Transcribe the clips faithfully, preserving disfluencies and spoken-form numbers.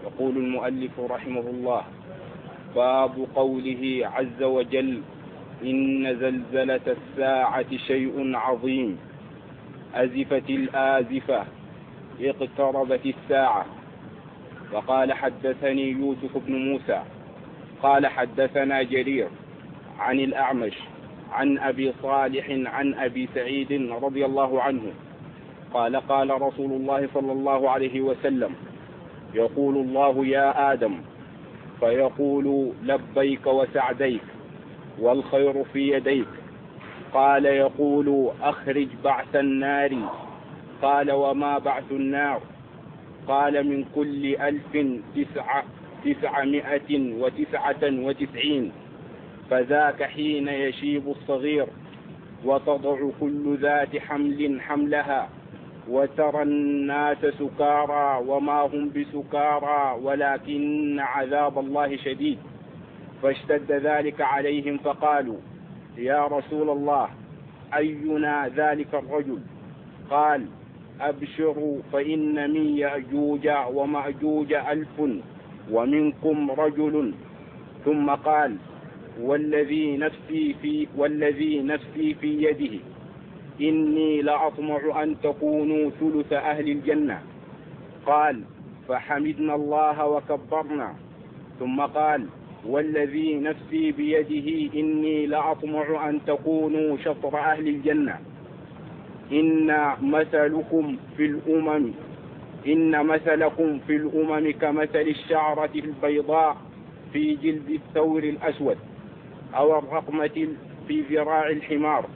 يقول المؤلف رحمه الله: باب قوله عز وجل: إن زلزلة الساعة شيء عظيم. أزفت الآزفة، اقتربت الساعة. وقال: حدثني يوسف بن موسى قال حدثنا جرير عن الأعمش عن أبي صالح عن أبي سعيد رضي الله عنه قال: قال رسول الله صلى الله عليه وسلم: يقول الله: يا آدم، فيقول: لبيك وسعديك والخير في يديك. قال: يقول: أخرج بعث النار. قال: وما بعث النار؟ قال: من كل ألف تسع تسعمائة وتسعة وتسعين. فذاك حين يشيب الصغير وتضع كل ذات حمل حملها، وترى الناس سكارى وما هم بسكارى ولكن عذاب الله شديد. فاشتد ذلك عليهم فقالوا: يا رسول الله، أينا ذلك الرجل؟ قال: أبشروا، فإن من يأجوج ومأجوج ألف ومنكم رجل. ثم قال: والذي نفسي في, والذي نفسي في يده إني لأطمع أن تكونوا ثلث أهل الجنة. قال: فحمدنا الله وكبرنا. ثم قال: والذي نفسي بيده إني لأطمع أن تكونوا شطر أهل الجنة. إن مثلكم في الأمم إن مثلكم في الأمم كمثل الشعرة البيضاء في جلد الثور الأسود أو الرقمة في ذراع الحمار.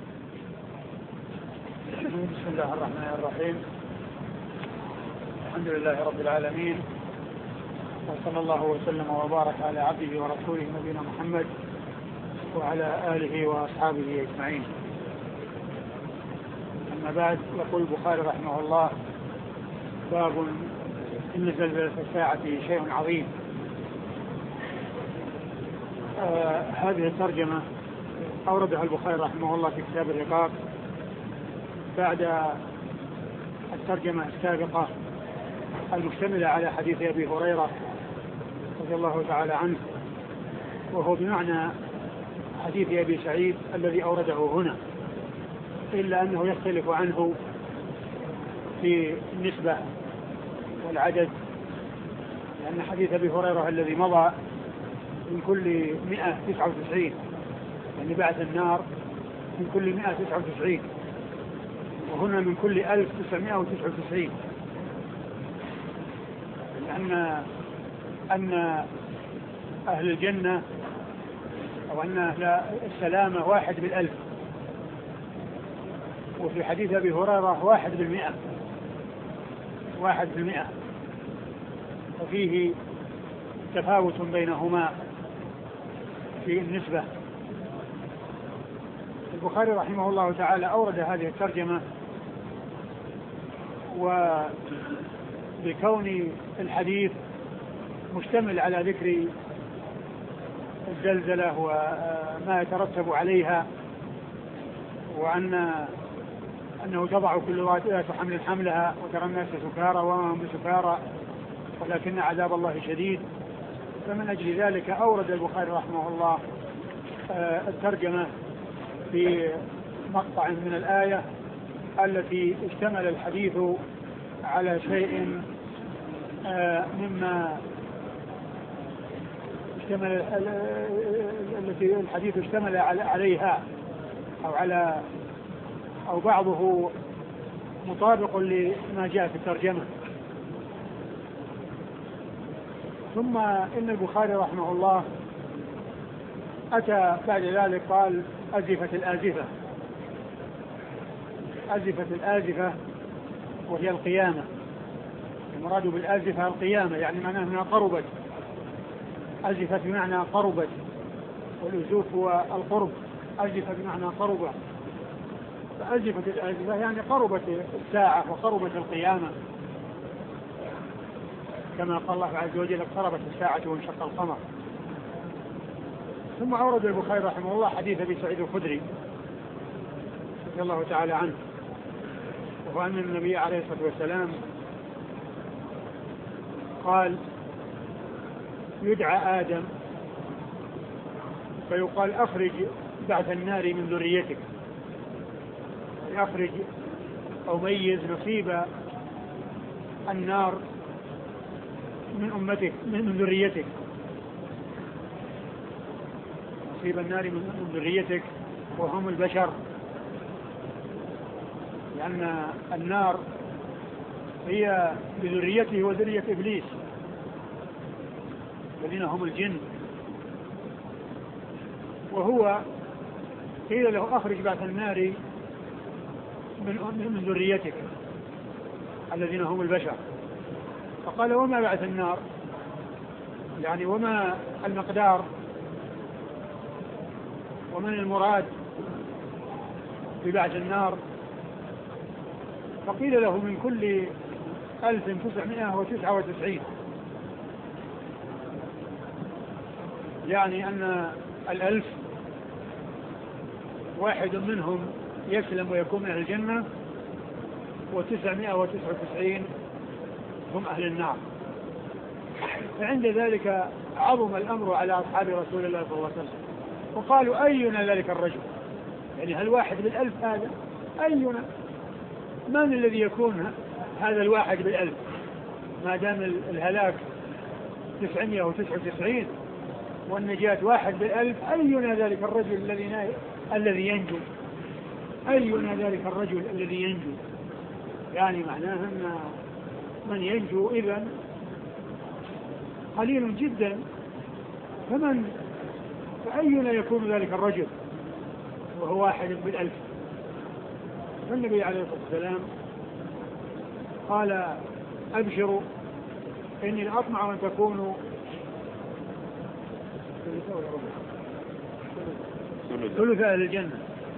بسم الله الرحمن الرحيم. الحمد لله رب العالمين، وصلى الله وسلم وبارك على عبده ورسوله نبينا محمد وعلى آله وأصحابه أجمعين. أما بعد، يقول البخاري رحمه الله: باب إن زلزلة الساعة شيء عظيم. آه هذه الترجمة أوردها البخاري رحمه الله في كتاب الرقاق بعد الترجمة السابقة المشتملة على حديث أبي هريرة رضي الله تعالى عنه، وهو بمعنى حديث أبي سعيد الذي أورده هنا، إلا أنه يختلف عنه في النسبة والعدد، لأن حديث أبي هريرة الذي مضى من كل مئة تسعة وتسعين، يعني بعد النار من كل مئة تسعة وتسعين، وهنا من كل ألف تسعمائة وتسعة وتسعين، لأن أن أهل الجنة أو أن أهل السلامة واحد بالألف، وفي حديث أبي هريرة واحد بالمئة واحد بالمئة وفيه تفاوت بينهما في النسبة. البخاري رحمه الله تعالى أورد هذه الترجمة وبكون الحديث مشتمل على ذكر الزلزلة وما يترتب عليها، وأن أنه تضع كل ذات حمل حملها، وترى الناس سكارى وما هم بسكارى ولكن عذاب الله شديد. فمن أجل ذلك أورد البخاري رحمه الله الترجمة في مقطع من الآية التي اشتمل الحديث على شيء مما اشتمل التي الحديث اشتمل عليها أو على أو بعضه مطابق لما جاء في الترجمة. ثم إن البخاري رحمه الله أتى بعد ذلك قال: أزفت الآزفة. أزفت الآزفة وهي القيامة. المراد بالآزفة القيامة، يعني معناه أنها قربت. أزفت بمعنى قربت، والأزوف هو القرب. أزفت بمعنى قربت، فأزفت الآزفة يعني قربت الساعة وقربت القيامة، كما قال الله عز وجل: اقتربت الساعة وانشق القمر. ثم أورد البخاري رحمه الله حديث أبي سعيد الخدري رضي الله تعالى عنه، وهو أن النبي عليه الصلاة والسلام قال: يدعى آدم فيقال أخرج بعث النار من ذريتك، أخرج أو ميز نصيب النار من أمتك من ذريتك، نصيب النار من ذريتك وهم البشر، لأن النار هي بذريته وذرية إبليس الذين هم الجن. وهو قيل له أخرج بعث النار من من ذريتك الذين هم البشر، فقال وما بعث النار، يعني وما المقدار ومن المراد ببعث النار؟ فقيل له من كل ألف تسعمائة وتسعة وتسعين، يعني أن الألف واحد منهم يسلم ويكون من أهل الجنة وتسعمائة وتسعة وتسعين هم أهل النار. فعند ذلك عظم الأمر على أصحاب رسول الله صلى الله عليه وسلم، وقالوا أينا ذلك الرجل، يعني هل واحد بالألف هذا؟ أينا من الذي يكون هذا الواحد بالألف ما دام الهلاك تسعمائة وتسعة وتسعين والنجاة واحد بالألف؟ أينا ذلك الرجل الذي الذي ينجو؟ أينا ذلك الرجل الذي ينجو؟ يعني معناه أن من ينجو إذن قليل جدا، فمن فأينا يكون ذلك الرجل وهو واحد بالألف؟ فالنبي عليه الصلاة والسلام قال أبشروا إني لأطمع أن تكونوا ثلث أهل الجنة.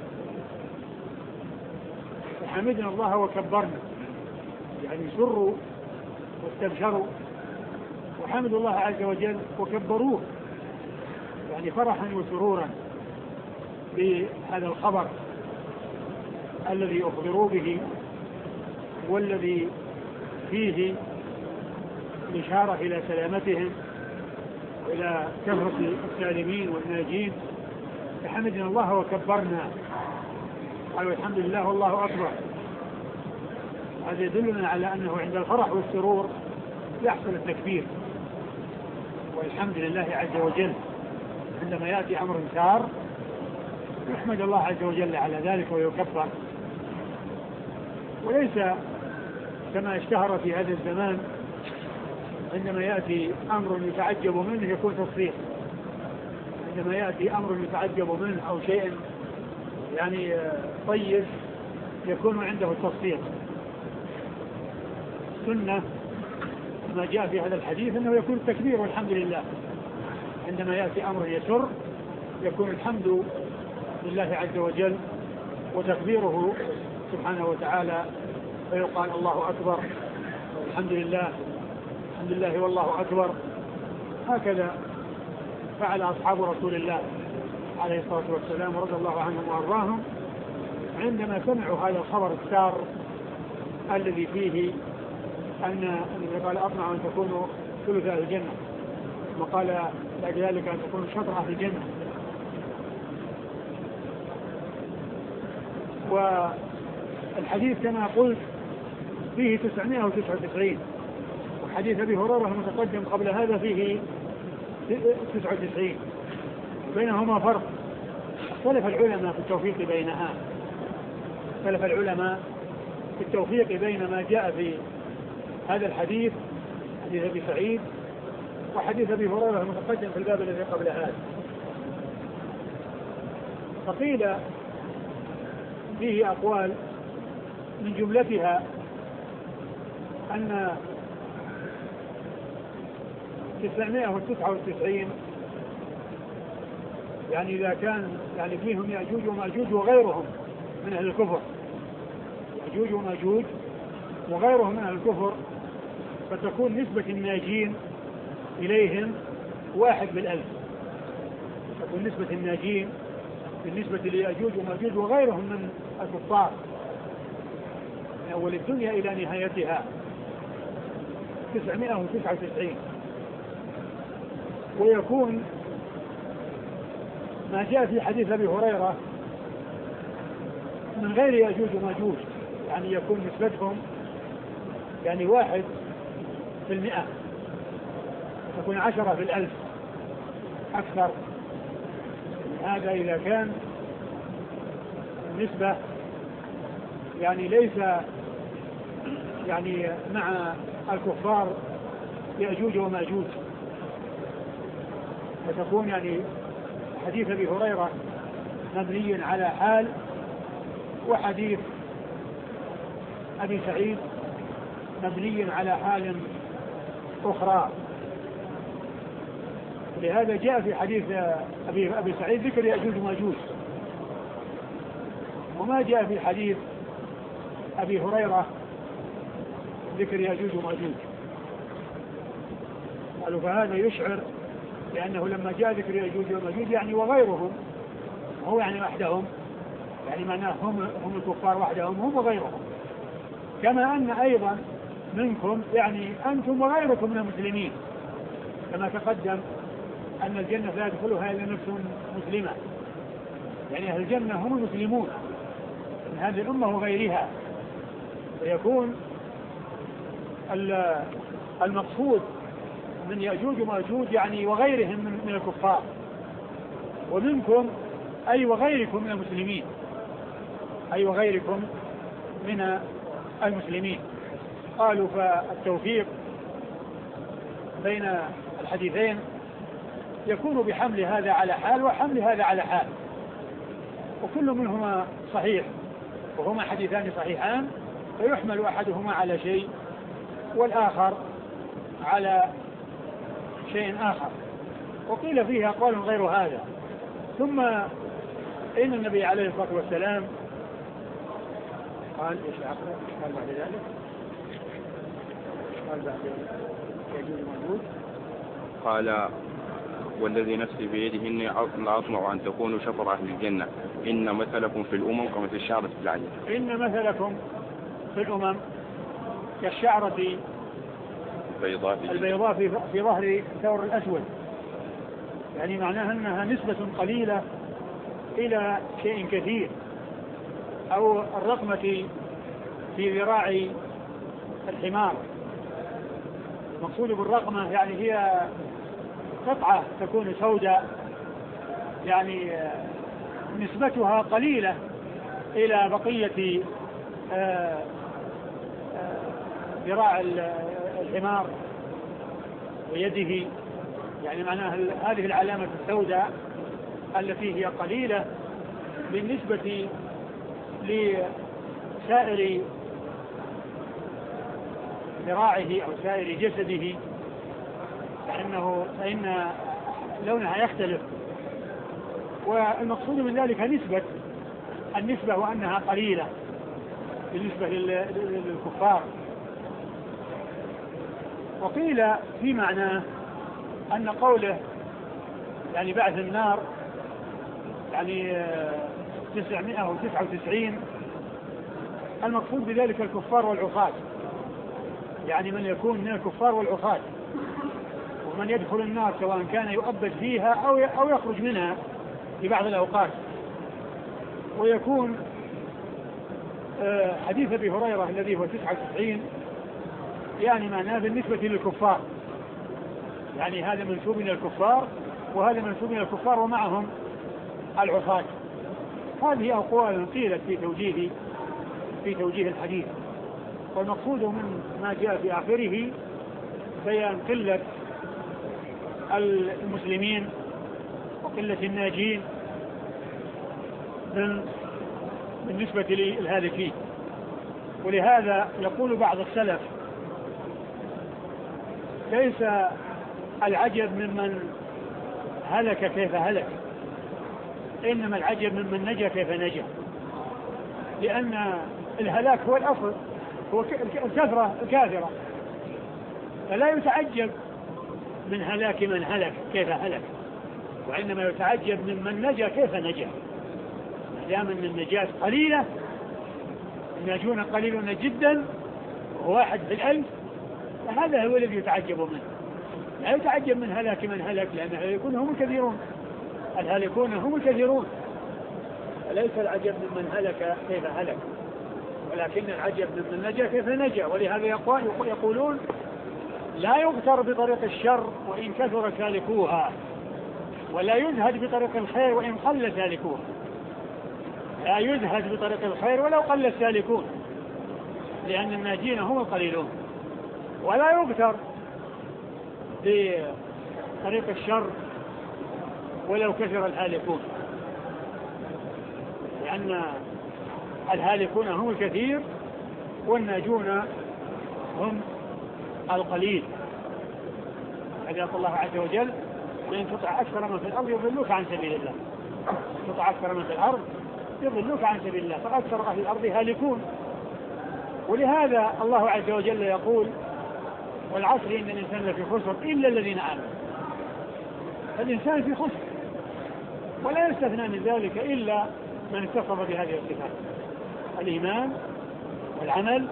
فحمدنا الله وكبرنا، يعني سروا واستبشروا وحمدوا الله عز وجل وكبروه، يعني فرحا وسرورا بهذا الخبر الذي أخبروا به والذي فيه إشارة إلى سلامتهم وإلى كثرة السالمين والناجين. فحمدنا الله وكبرنا، قالوا الحمد لله والله أكبر. هذا يدلنا على أنه عند الفرح والسرور يحصل التكبير والحمد لله عز وجل. عندما يأتي أمر سار يحمد الله عز وجل على ذلك ويكبر، وليس كما اشتهر في هذا الزمان عندما يأتي أمر يتعجب منه يكون تصفيق، عندما يأتي أمر يتعجب منه أو شيء يعني طيب يكون عنده التصفيق. سنة ما جاء في هذا الحديث أنه يكون التكبير والحمد لله، عندما يأتي أمر يسر يكون الحمد لله عز وجل وتكبيره سبحانه وتعالى، فيقال الله أكبر الحمد لله الحمد لله والله أكبر. هكذا فعل أصحاب رسول الله عليه الصلاة والسلام رضي الله عنهم وأرضاهم عندما سمعوا هذا الخبر السار الذي فيه أن قال أطمع أن تكونوا ثلث أهل الجنة، وقال بعد ذلك أن تكونوا شطر أهل الجنة. والحديث كما قلت فيه تسعمائة وتسعة وتسعين، وحديث أبي هريرة المتقدم قبل هذا فيه تسعة وتسعين، بينهما فرق. اختلف العلماء في التوفيق بينها، اختلف العلماء في التوفيق بين ما جاء في هذا الحديث حديث أبي سعيد وحديث أبي هريرة المتقدم في الباب الذي قبل هذا. فقيل فيه أقوال من جملتها أن تسعمائة وتسعة وتسعين يعني إذا كان يعني فيهم يأجوج ومأجوج وغيرهم من أهل الكفر، يأجوج ومأجوج وغيرهم من أهل الكفر، فتكون نسبة الناجين إليهم واحد بالألف، تكون نسبة الناجين بالنسبة ليأجوج ومأجوج وغيرهم من الكفار من أول الدنيا إلى نهايتها تسعمائة وتسعة وتسعين. ويكون ما جاء في حديث أبي هريرة من غير يأجوج وماجوج، يعني يكون نسبتهم يعني واحد في المئة، تكون عشرة في الألف أكثر. هذا إذا كان النسبة يعني ليس يعني مع الكفار يأجوج وماجوج، فتكون يعني حديث أبي هريرة مبني على حال، وحديث أبي سعيد مبني على حال أخرى. لهذا جاء في حديث أبي, أبي سعيد ذكر يأجوج وماجوج، وما جاء في حديث أبي هريرة ذكر يأجوج وماجوج. قالوا فهذا يشعر لأنه لما جاء ذكر يأجوج وماجوج يعني وغيرهم، هو يعني وحدهم، يعني معناه هم, هم الكفار وحدهم هم وغيرهم، كما أن أيضا منكم يعني أنتم وغيركم من المسلمين، كما تقدم أن الجنة لا يدخلها إلا نفس مسلمة، يعني أهل الجنة هم المسلمون من هذه الأمة وغيرها. ويكون المقصود من يأجوج وماجوج يعني وغيرهم من الكفار، ومنكم أي وغيركم من المسلمين، أي وغيركم من المسلمين. قالوا فالتوفيق بين الحديثين يكون بحمل هذا على حال وحمل هذا على حال، وكل منهما صحيح، وهما حديثان صحيحان، فيحمل أحدهما على شيء والآخر على شيء آخر. وقيل فيها أقوال غير هذا. ثم إن النبي عليه الصلاة والسلام قال إيش آخر قال بعد ذلك؟ قال بعد يجوز موجود قال والذي نفسي بيده إني أطمع أن تكونوا شطر أهل الجنة، إن مثلكم في الأمم كمثل الشعرة في العجل. إن مثلكم في الأمم كالشعرة البيضاء البيضاء في, في ظهر الثور الأسود، يعني معناها أنها نسبة قليلة إلى شيء كثير، أو الرقمة في ذراع الحمار. المقصود بالرقمة يعني هي قطعة تكون سوداء، يعني نسبتها قليلة إلى بقية ذراع الحمار ويده، يعني معناها هذه العلامة السوداء التي هي قليلة بالنسبة لسائر ذراعه أو سائر جسده، فإنه فإن لونها يختلف. والمقصود من ذلك نسبة النسبة وأنها قليلة بالنسبة للكفار. وقيل في معناه أن قوله يعني بعث النار يعني تسعمائة وتسعة وتسعين، المقصود بذلك الكفار والعصاة، يعني من يكون من الكفار والعصاة، ومن يدخل النار سواء كان يؤبد فيها أو أو يخرج منها في بعض الأوقات. ويكون حديث أبي هريرة الذي هو تسعة وتسعين يعني معناه بالنسبة للكفار، يعني هذا منسوب إلى الكفار وهذا منسوب إلى الكفار ومعهم العصاة. هذه أقوال قيلت في توجيه في توجيه الحديث. والمقصود من ما جاء في آخره بيان قلة المسلمين وقلة الناجين من بالنسبة للهالكين. ولهذا يقول بعض السلف ليس العجب ممن هلك كيف هلك، إنما العجب ممن نجا كيف نجا، لأن الهلاك هو الأصل، هو الكثرة الكاثرة، فلا يتعجب من هلاك من هلك كيف هلك، وإنما يتعجب ممن نجا كيف نجا. دام أن النجاة قليلة، الناجون قليلون جدا وواحد في الألف، فهذا هو الذي يتعجب منه. لا يتعجب من هلاك من هلك، لأن الهالكون هم الكثيرون، الهالكون هم الكثيرون، وليس العجب ممن هلك كيف هلك، ولكن العجب ممن نجا كيف نجا. ولهذا يقولون لا يغتر بطريق الشر وإن كثر سالكوها، ولا يزهد بطريق الخير وإن قل سالكوها. لا يزهد بطريق الخير ولو قل السالكون، لأن الناجين هم القليلون. ولا يغتر بطريق الشر ولو كثر الهالكون، لأن الهالكون هم الكثير والناجون هم القليل. حديث الله عز وجل: وإن تطع أكثر من في الأرض يضلوك عن سبيل الله. تطع أكثر من في الأرض يضلوك عن سبيل الله، فأكثر أهل الأرض هالكون. ولهذا الله عز وجل يقول: والعصر إن الإنسان لفي خسر إلا الذين آمنوا. فالإنسان في خسر، ولا يستثنى من ذلك إلا من اتصف بهذه الصفات: الإيمان والعمل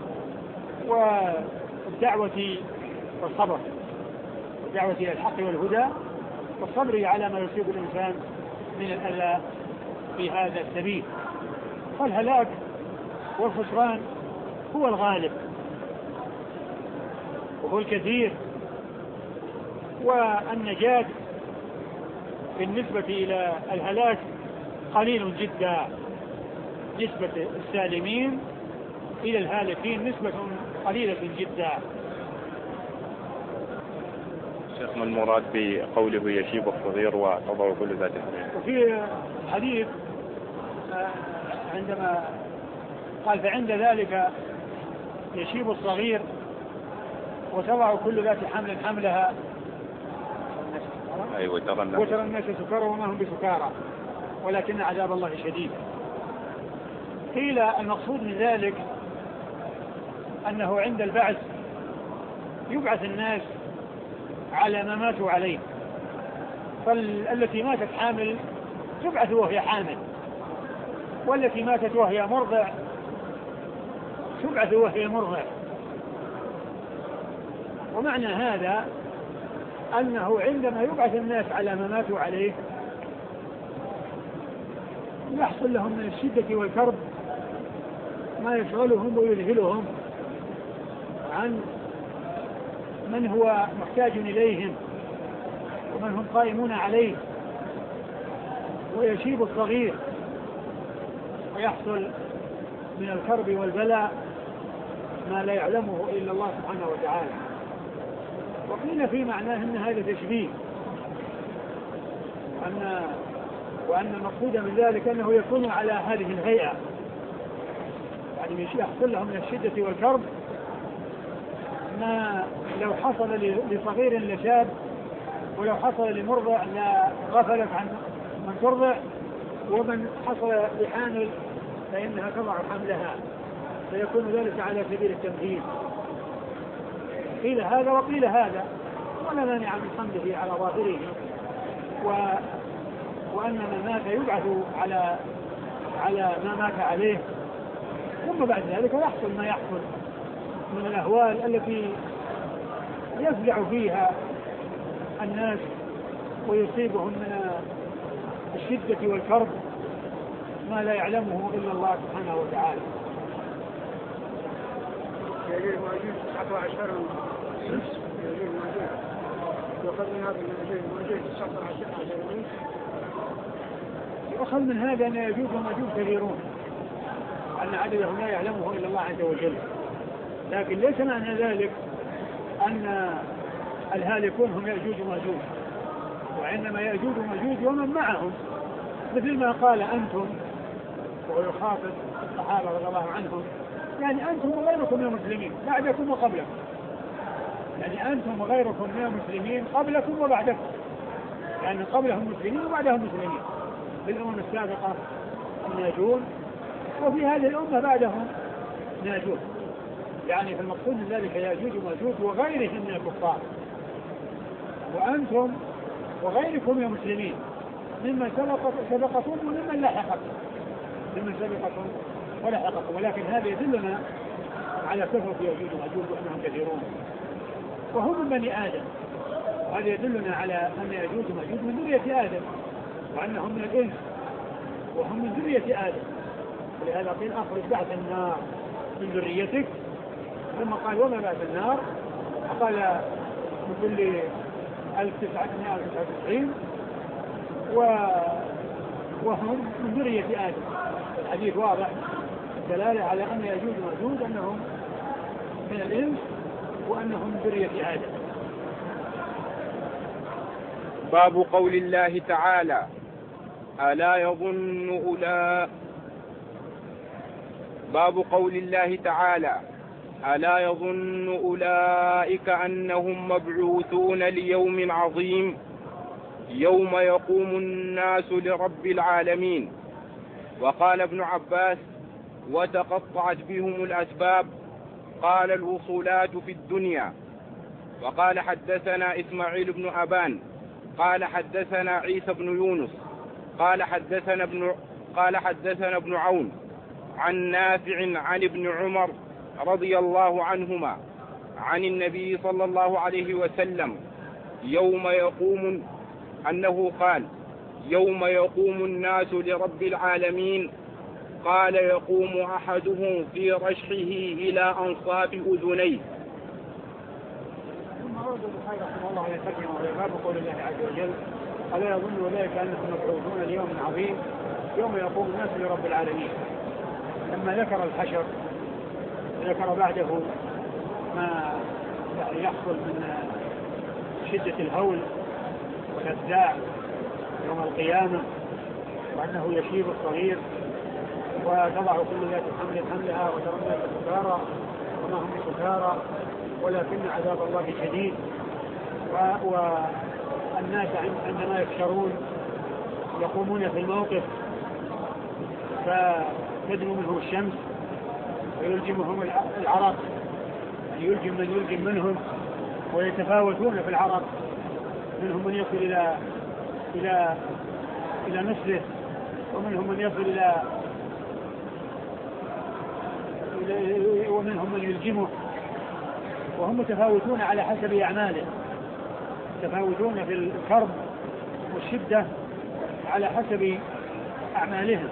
والدعوة والصبر، الدعوة إلى الحق والهدى والصبر على ما يصيب الإنسان من الأذى في هذا السبيل. فالهلاك والخسران هو الغالب وهو الكثير، والنجاة بالنسبة إلى الهلاك قليل جدا. نسبة السالمين إلى الهالكين نسبة قليلة جدا. شيخ، ما المراد بقوله يشيب الصغير وتضع كل ذات حمل؟ وفي الحديث عندما قال: فعند ذلك يشيب الصغير وتضع كل ذات حمل حملها. أيوة، وترى الناس وترى الناس سكارى وما هم بسكارى ولكن عذاب الله شديد. قيل المقصود من ذلك أنه عند البعث يبعث الناس على ما ماتوا عليه، فالتي ماتت حامل تبعث وهي حامل، والتي ماتت وهي مرضع تبعث وهي مرضع. ومعنى هذا أنه عندما يبعث الناس على ما ماتوا عليه يحصل لهم من الشدة والكرب ما يشغلهم ويذهلهم عن من هو محتاج إليهم ومن هم قائمون عليه. ويشيب الصغير ويحصل من الكرب والبلاء ما لا يعلمه إلا الله سبحانه وتعالى. وقيل في معناه أن هذا تشبيه، وأن وأن المقصود من ذلك أنه يكون على هذه الهيئة، يعني يحصل لهم من الشدة والكرب ما لو حصل لصغير لشاب، ولو حصل لمرضع لغفلت عن من ترضع، ومن حصل لحامل فإنها تضع حملها، فيكون ذلك على سبيل التمثيل. قيل هذا وقيل هذا، ولا مانع من حمله على ظاهره، و... وأن من مات يبعث على على ما مات عليه. ثم بعد ذلك يحصل ما يحصل من الأهوال التي يفزع فيها الناس ويصيبهم من الشدة والكرب ما لا يعلمه إلا الله سبحانه وتعالى. يجير مواجود تسعة وعشر يجير مواجود يأخذ من هذا يجير مواجود تسعة وعشر يأخذ من هذا أن يجوز ومجوز كثيرون، أن عددهم لا يعلمه إلا الله عز وجل. لكن ليس معنى ذلك أن الهالكون هم يأجوج وماجوج، وإنما يأجوج وماجوج ومن معهم، مثل ما قال أنتم وهو يخاطب الصحابة رضي الله عنهم، يعني أنتم وغيركم من المسلمين بعدكم وقبلكم، يعني أنتم وغيركم من المسلمين قبلكم وبعدكم، يعني قبلهم مسلمين وبعدهم مسلمين بالأمم السابقة الناجون، وفي هذه الأمة بعدهم ناجون. يعني في المقصود من ذلك يأجوج وماجوج وغيرهم من الكفار، وأنتم وغيركم من المسلمين ممن سبقكم وممن لاحقكم، ممن سبقكم ولحقكم. ولكن هذا يدلنا على كثرة يأجوج وماجوج وأنهم كثيرون، وهم من بني آدم، هذا يدلنا على أن يأجوج ومأجوج من ذرية آدم، وأنهم من الإنس وهم من ذرية آدم، ولهذا قيل أخرج بعث النار من ذريتك. ثم قال وما بعث النار؟ قال من كل ألف وتسعمائة وتسعة وتسعين وهم من ذرية آدم. الحديث واضح دلالة على أن يأجوج ومأجوج أنهم من الإنس وأنهم من ذرية آدم. باب قول الله تعالى ألا يظن أولئك باب قول الله تعالى ألا يظن أولئك أنهم مبعوثون ليوم عظيم يوم يقوم الناس لرب العالمين. وقال ابن عباس وتقطعت بهم الأسباب، قال الوصولات في الدنيا. وقال حدثنا إسماعيل بن أبان قال حدثنا عيسى بن يونس قال حدثنا ابن قال حدثنا ابن عون عن نافع عن ابن عمر رضي الله عنهما عن النبي صلى الله عليه وسلم يوم يقوم أنه قال يوم يقوم الناس لرب العالمين، قال يقوم أحدهم في رشحه إلى أنصاف أذنيه. ثم أورد البخاري رحمه الله عليه ترجمة وهي باب قول الله عز وجل ألا يظن أولئك أنهم مبعوثون ليوم عظيم يوم يقوم الناس لرب العالمين. لما ذكر الحشر ذكر بعده ما يحصل من شدة الهول والأفزاع يوم القيامة، وأنه يشيب الصغير وتضع كل ذات حمل حملها وترى الناس سكارى وما هم سكارى ولكن عذاب الله شديد. والناس عندما يفشرون يقومون في الموقف فتدنو منهم الشمس ويلجمهم العرق، يلجم من يلجم منهم ويتفاوتون في العرق، منهم من يصل إلى إلى إلى نصفه ومنهم من يصل إلى ومنهم من يلجمه، وهم متفاوتون على حسب أعماله، متفاوتون في الكرب والشدة على حسب أعمالهم.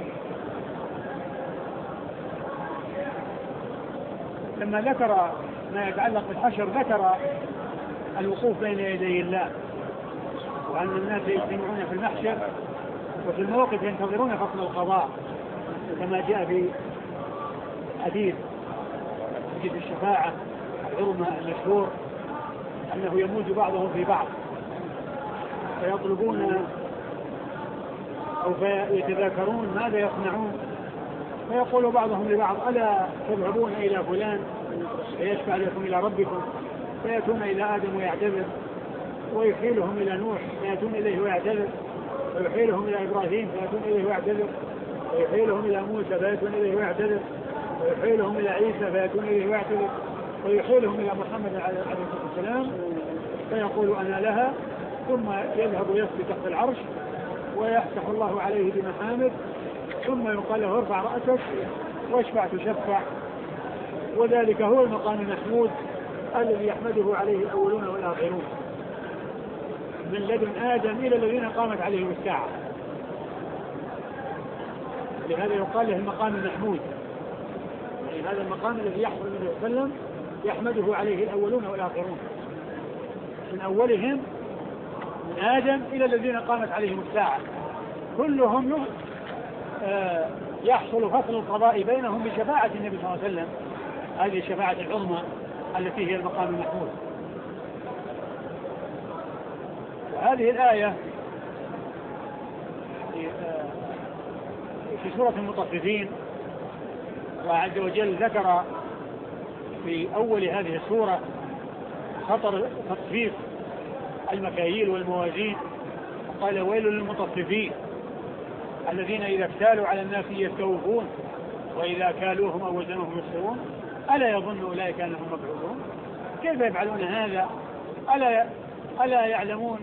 لما ذكر ما يتعلق بالحشر ذكر الوقوف بين يدي الله، وأن الناس يجتمعون في المحشر وفي الموقف ينتظرون فصل القضاء، كما جاء في حديث حديث الشفاعة العظمى المشهور أنه يموج بعضهم في بعض فيطلبون أو فيتذاكرون ماذا يصنعون، فيقول بعضهم لبعض ألا تذهبون إلى فلان فيشفع لكم إلى ربكم، فيأتون إلى آدم ويعتذر، ويحيلهم إلى نوح فيأتون إليه ويعتذر، ويحيلهم إلى إبراهيم فيأتون إليه ويعتذر، ويحيلهم إلى موسى فيأتون إليه ويعتذر، ويحيلهم إلى عيسى فيأتون إليه ويعتذر، ويحيلهم إلى محمد عليه الصلاة والسلام فيقول أنا لها، ثم يذهب ويسبي تحت العرش ويفتح الله عليه بمحامد، ثم يقال له ارفع رأسك واشفع تشفع. وذلك هو المقام المحمود الذي يحمده عليه الأولون والآخرون من لدن آدم إلى الذين قامت عليهم الساعة. لهذا يقال له المقام المحمود، يعني هذا المقام الذي يحصل النبي صلى الله عليه وسلم يحمده عليه الأولون والآخرون من أولهم من آدم إلى الذين قامت عليهم الساعة، كلهم يحصل فصل القضاء بينهم بشفاعة النبي صلى الله عليه وسلم، هذه الشفاعة العظمى التي هي المقام المحمود. وهذه الآية في سورة المطففين، وعز وجل ذكر في أول هذه السورة خطر تطفيف المكاييل والموازين، قال ويل للمطففين الذين إذا اكتالوا على الناس يستوفون وإذا كالوهم أو وزنوهم يخسرون ألا يظن أولئك أنهم مبعوثون. كيف يفعلون هذا؟ ألا ألا يعلمون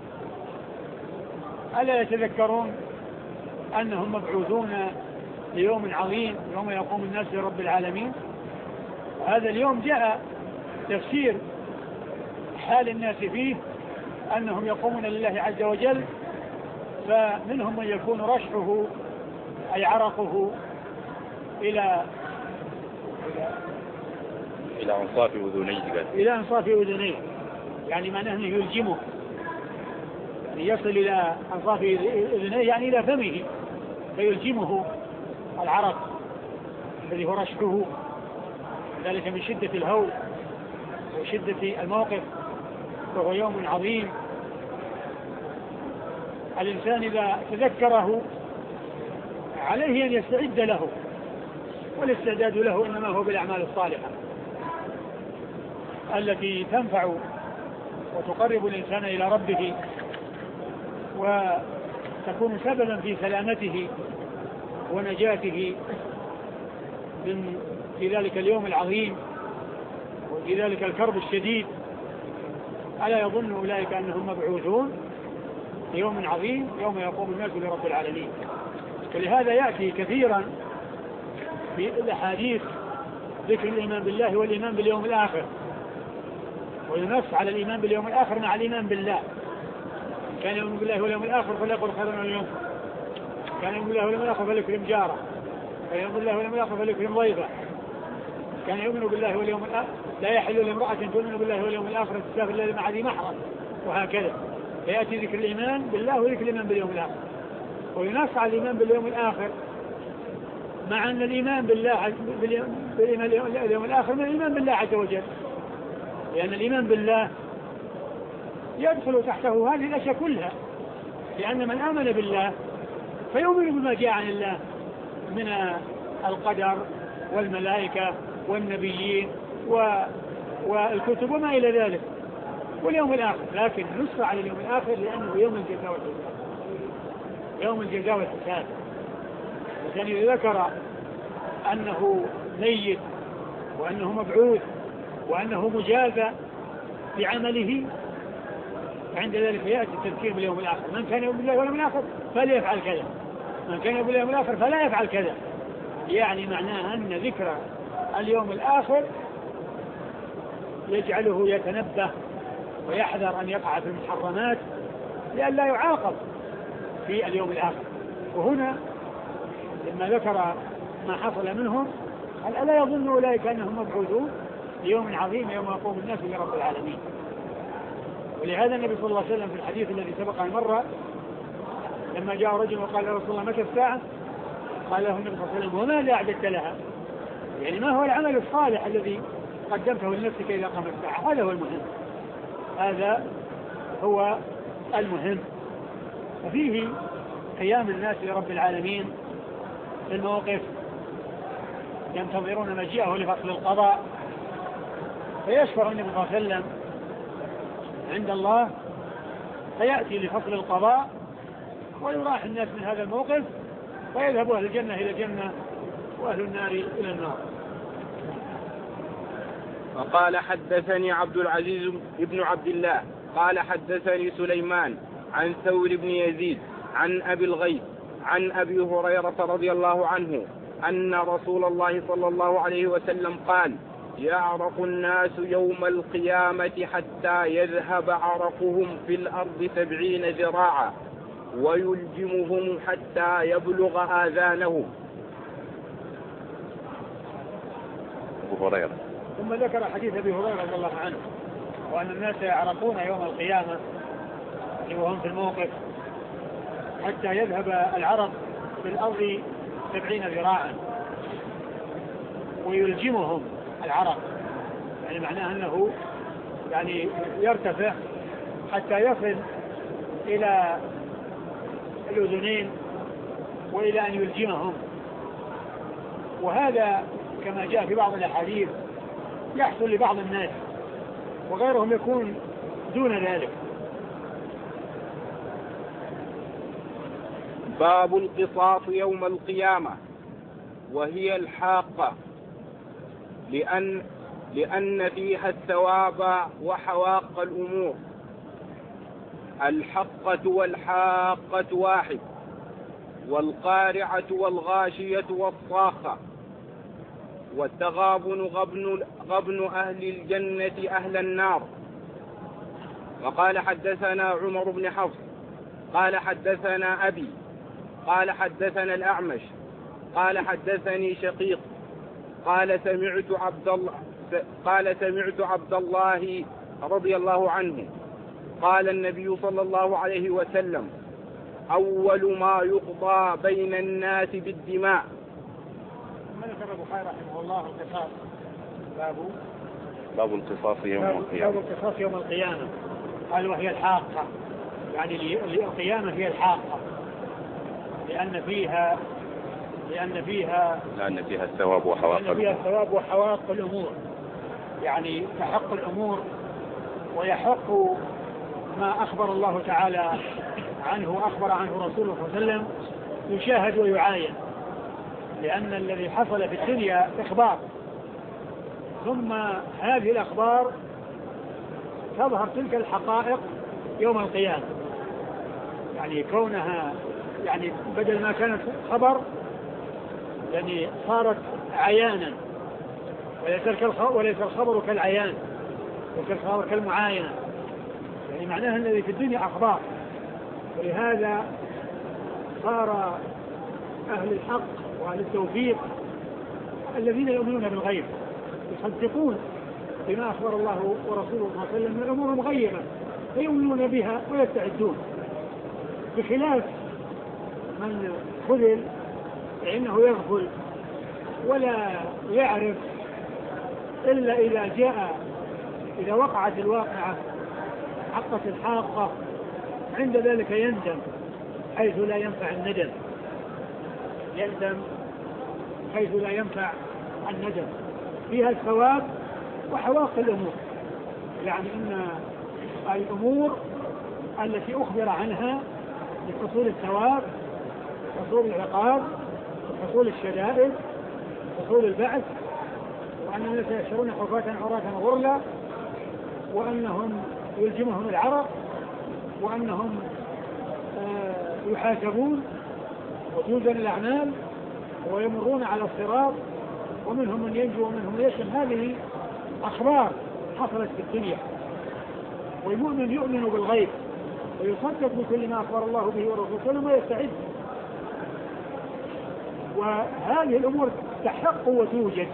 ألا يتذكرون أنهم مبعوثون ليوم عظيم يوم يقوم الناس لرب العالمين؟ هذا اليوم جاء تفسير حال الناس فيه أنهم يقومون لله عز وجل، فمنهم من يكون رشحه أي عرقه إلى إلى أنصاف أذنيه إلى أنصاف أذنيه، يعني معناه أنه يلجمه، يعني يصل إلى أنصاف أذنيه يعني إلى فمه، فيلجمه العرق الذي هو رشحه، ذلك من شدة الهول وشدة الموقف، وهو يوم عظيم. الإنسان إذا تذكره عليه أن يستعد له، والاستعداد له إنما هو بالأعمال الصالحة التي تنفع وتقرب الإنسان إلى ربه وتكون سببا في سلامته ونجاته من في ذلك اليوم العظيم وفي ذلك الكرب الشديد. ألا يظن أولئك أنهم مبعوثون يوم عظيم يوم يقوم الناس لرب العالمين. ولهذا يأتي كثيرا في الأحاديث ذكر الإيمان بالله والإيمان باليوم الآخر، وينص على الإيمان باليوم الآخر مع الإيمان بالله. كان يؤمن بالله واليوم الآخر فليقل خيرا اليوم، كان يؤمن بالله واليوم الآخر فليكرم جاره، كان يؤمن بالله واليوم الآخر فليكرم ضيفه، كان يؤمن بالله واليوم الآخر لا يحل لامرأة تؤمن بالله واليوم الآخر تسافر إلا مع ذي محرم، وهكذا. فيأتي ذكر الإيمان بالله وذكر الإيمان باليوم الآخر، وينص على الإيمان باليوم الآخر مع أن الإيمان بالله بالإيمان باليوم الآخر من الإيمان بالله عز وجل، لأن الإيمان بالله يدخل تحته هذه الأشياء كلها، لأن من آمن بالله فيؤمن بما جاء عن الله من القدر والملائكة والنبيين والكتب وما إلى ذلك واليوم الآخر. لكن نص على اليوم الآخر لأنه يوم الجزاء والحساب، يوم الجزاء والحساب. وكان يذكر أنه ميت وأنه مبعوث وأنه مجازى بعمله، عند ذلك يأتي التذكير باليوم الآخر. من كان يؤمن بالله واليوم الآخر فليفعل كذا، من كان يؤمن بالله واليوم الآخر فلا يفعل كذا. يعني معناه أن ذكر اليوم الآخر يجعله يتنبه ويحذر أن يقع في المحرمات لأن لا يعاقب في اليوم الآخر. وهنا لما ذكر ما حصل منهم قال ألا يظن أولئك أنهم مبعوثون ليوم عظيم يوم يقوم الناس لرب العالمين. ولهذا النبي صلى الله عليه وسلم في الحديث الذي سبق المرة لما جاء رجل وقال يا رسول الله متى الساعة؟ قال له النبي صلى الله عليه وسلم وماذا أعددت لها؟ يعني ما هو العمل الصالح الذي قدمته لنفسك إذا قام الساعة؟ هذا هو المهم، هذا هو المهم. ففيه قيام الناس لرب العالمين في الموقف، ينتظرون مجيئه لفصل القضاء، فيشفر النبي صلى الله عليه وسلم عند الله فيأتي لفصل القضاء ويراح الناس من هذا الموقف ويذهب أهل الجنة إلى الجنة وأهل النار إلى النار. وقال حدثني عبد العزيز بن عبد الله قال حدثني سليمان عن ثور بن يزيد عن أبي الغيث عن أبي هريرة رضي الله عنه أن رسول الله صلى الله عليه وسلم قال يعرق الناس يوم القيامة حتى يذهب عرقهم في الأرض سبعين ذراعا ويلجمهم حتى يبلغ آذانهم. أبو هريرة. ثم ذكر حديث أبي هريرة رضي الله عنه وأن الناس يعرقون يوم القيامة وهم في الموقف حتى يذهب العرق في الأرض سبعين ذراعا ويلجمهم العرق، يعني معناه أنه يعني يرتفع حتى يصل إلى الأذنين وإلى أن يلجمهم. وهذا كما جاء في بعض الأحاديث يحصل لبعض الناس وغيرهم يكون دون ذلك. باب القصاص يوم القيامة وهي الحاقة لأن, لأن فيها الثواب وحواق الأمور. الحقة والحاقة واحد، والقارعة والغاشية والصاخة. والتغابن غبن, غبن أهل الجنة أهل النار. وقال حدثنا عمر بن حفص قال حدثنا أبي قال حدثنا الأعمش قال حدثني شقيق قال سمعت عبد الله قال سمعت عبد الله رضي الله عنه قال النبي صلى الله عليه وسلم أول ما يقضى بين الناس بالدماء. من ذكر البخاري رحمه الله القصاص باب باب القصاص يوم القيامة. باب القصاص يوم القيامة قال وهي الحاقة، يعني القيامة هي الحاقة لأن فيها لأن فيها لأن فيها الثواب وحواق لأن فيها الثواب وحواق الأمور، يعني تحق الأمور ويحق ما أخبر الله تعالى عنه أخبر عنه رسوله صلى الله عليه وسلم يشاهد ويعاين، لأن الذي حصل في الدنيا إخبار، ثم هذه الأخبار تظهر تلك الحقائق يوم القيامة، يعني كونها يعني بدل ما كانت خبر يعني صارت عيانا، وليس الخبر كالعيان وليس الخبر كالمعاينة، يعني معناها الذي في الدنيا أخبار. ولهذا صار أهل الحق وأهل التوفيق الذين يؤمنون بالغيب يصدقون بما أخبر الله ورسوله صلى الله عليه وسلم من الأمور المغيبة فيؤمنون بها ويستعدون، بخلاف من خذل فإنه يغفل ولا يعرف إلا إذا جاء إذا وقعت الواقعة حقت الحاقة، عند ذلك يندم حيث لا ينفع الندم، يندم حيث لا ينفع الندم. فيها الثواب وحواق الأمور، يعني إن الأمور التي أخبر عنها لحصول الثواب حصول العقاب حصول الشدائد حصول البعث، وأنهم سيحشرون حفاة عراة غرلا، وأنهم يلجمهم العرق، وأنهم آه يحاسبون وتوزن الأعمال ويمرون على الصراط ومنهم من ينجو ومنهم من يسلم. هذه أخبار حصلت في الدنيا، والمؤمن يؤمن بالغيب ويصدق بكل ما أخبر الله به ورسوله ويستعد، وهذه الأمور تحق وتوجد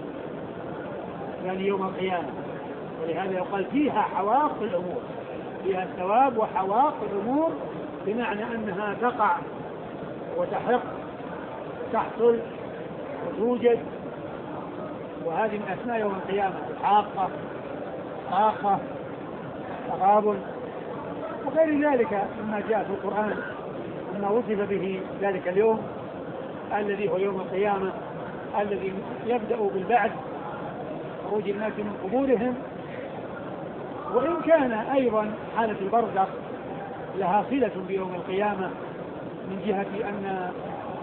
يعني يوم القيامة. ولهذا يقال فيها حواق الأمور، فيها الثواب وحواق الأمور، بمعنى أنها تقع وتحق وتحصل وتوجد، وهذه من أسماء يوم القيامة الحاقة حاقة تغابن وغير ذلك مما جاء في القرآن مما وصف به ذلك اليوم الذي هو يوم القيامة الذي يبدأ بالبعث خروج الناس من قبورهم. وإن كان أيضا حالة البرزخ لها صلة بيوم القيامة من جهة أن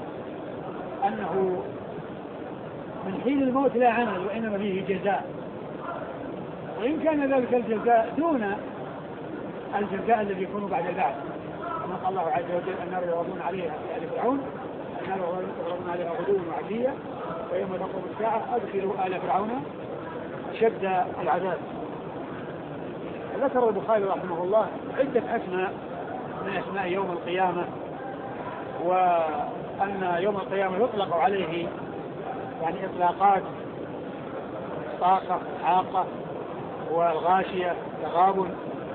أنه من حين الموت لا عمل وإنما فيه جزاء، وإن كان ذلك الجزاء دون الجزاء الذي يكون بعد البعث، كما قال الله عز وجل النار يعرضون عليها في آل فرعون النار يعرضون عليها غدوا وعشيا ويوم تقوم الساعة أدخلوا آل فرعون شد العذاب. ذكر البخاري رحمه الله عدة أسماء من أسماء يوم القيامة، وأن يوم القيامة يطلق عليه يعني إطلاقات طاقة حاقة والغاشية تغابن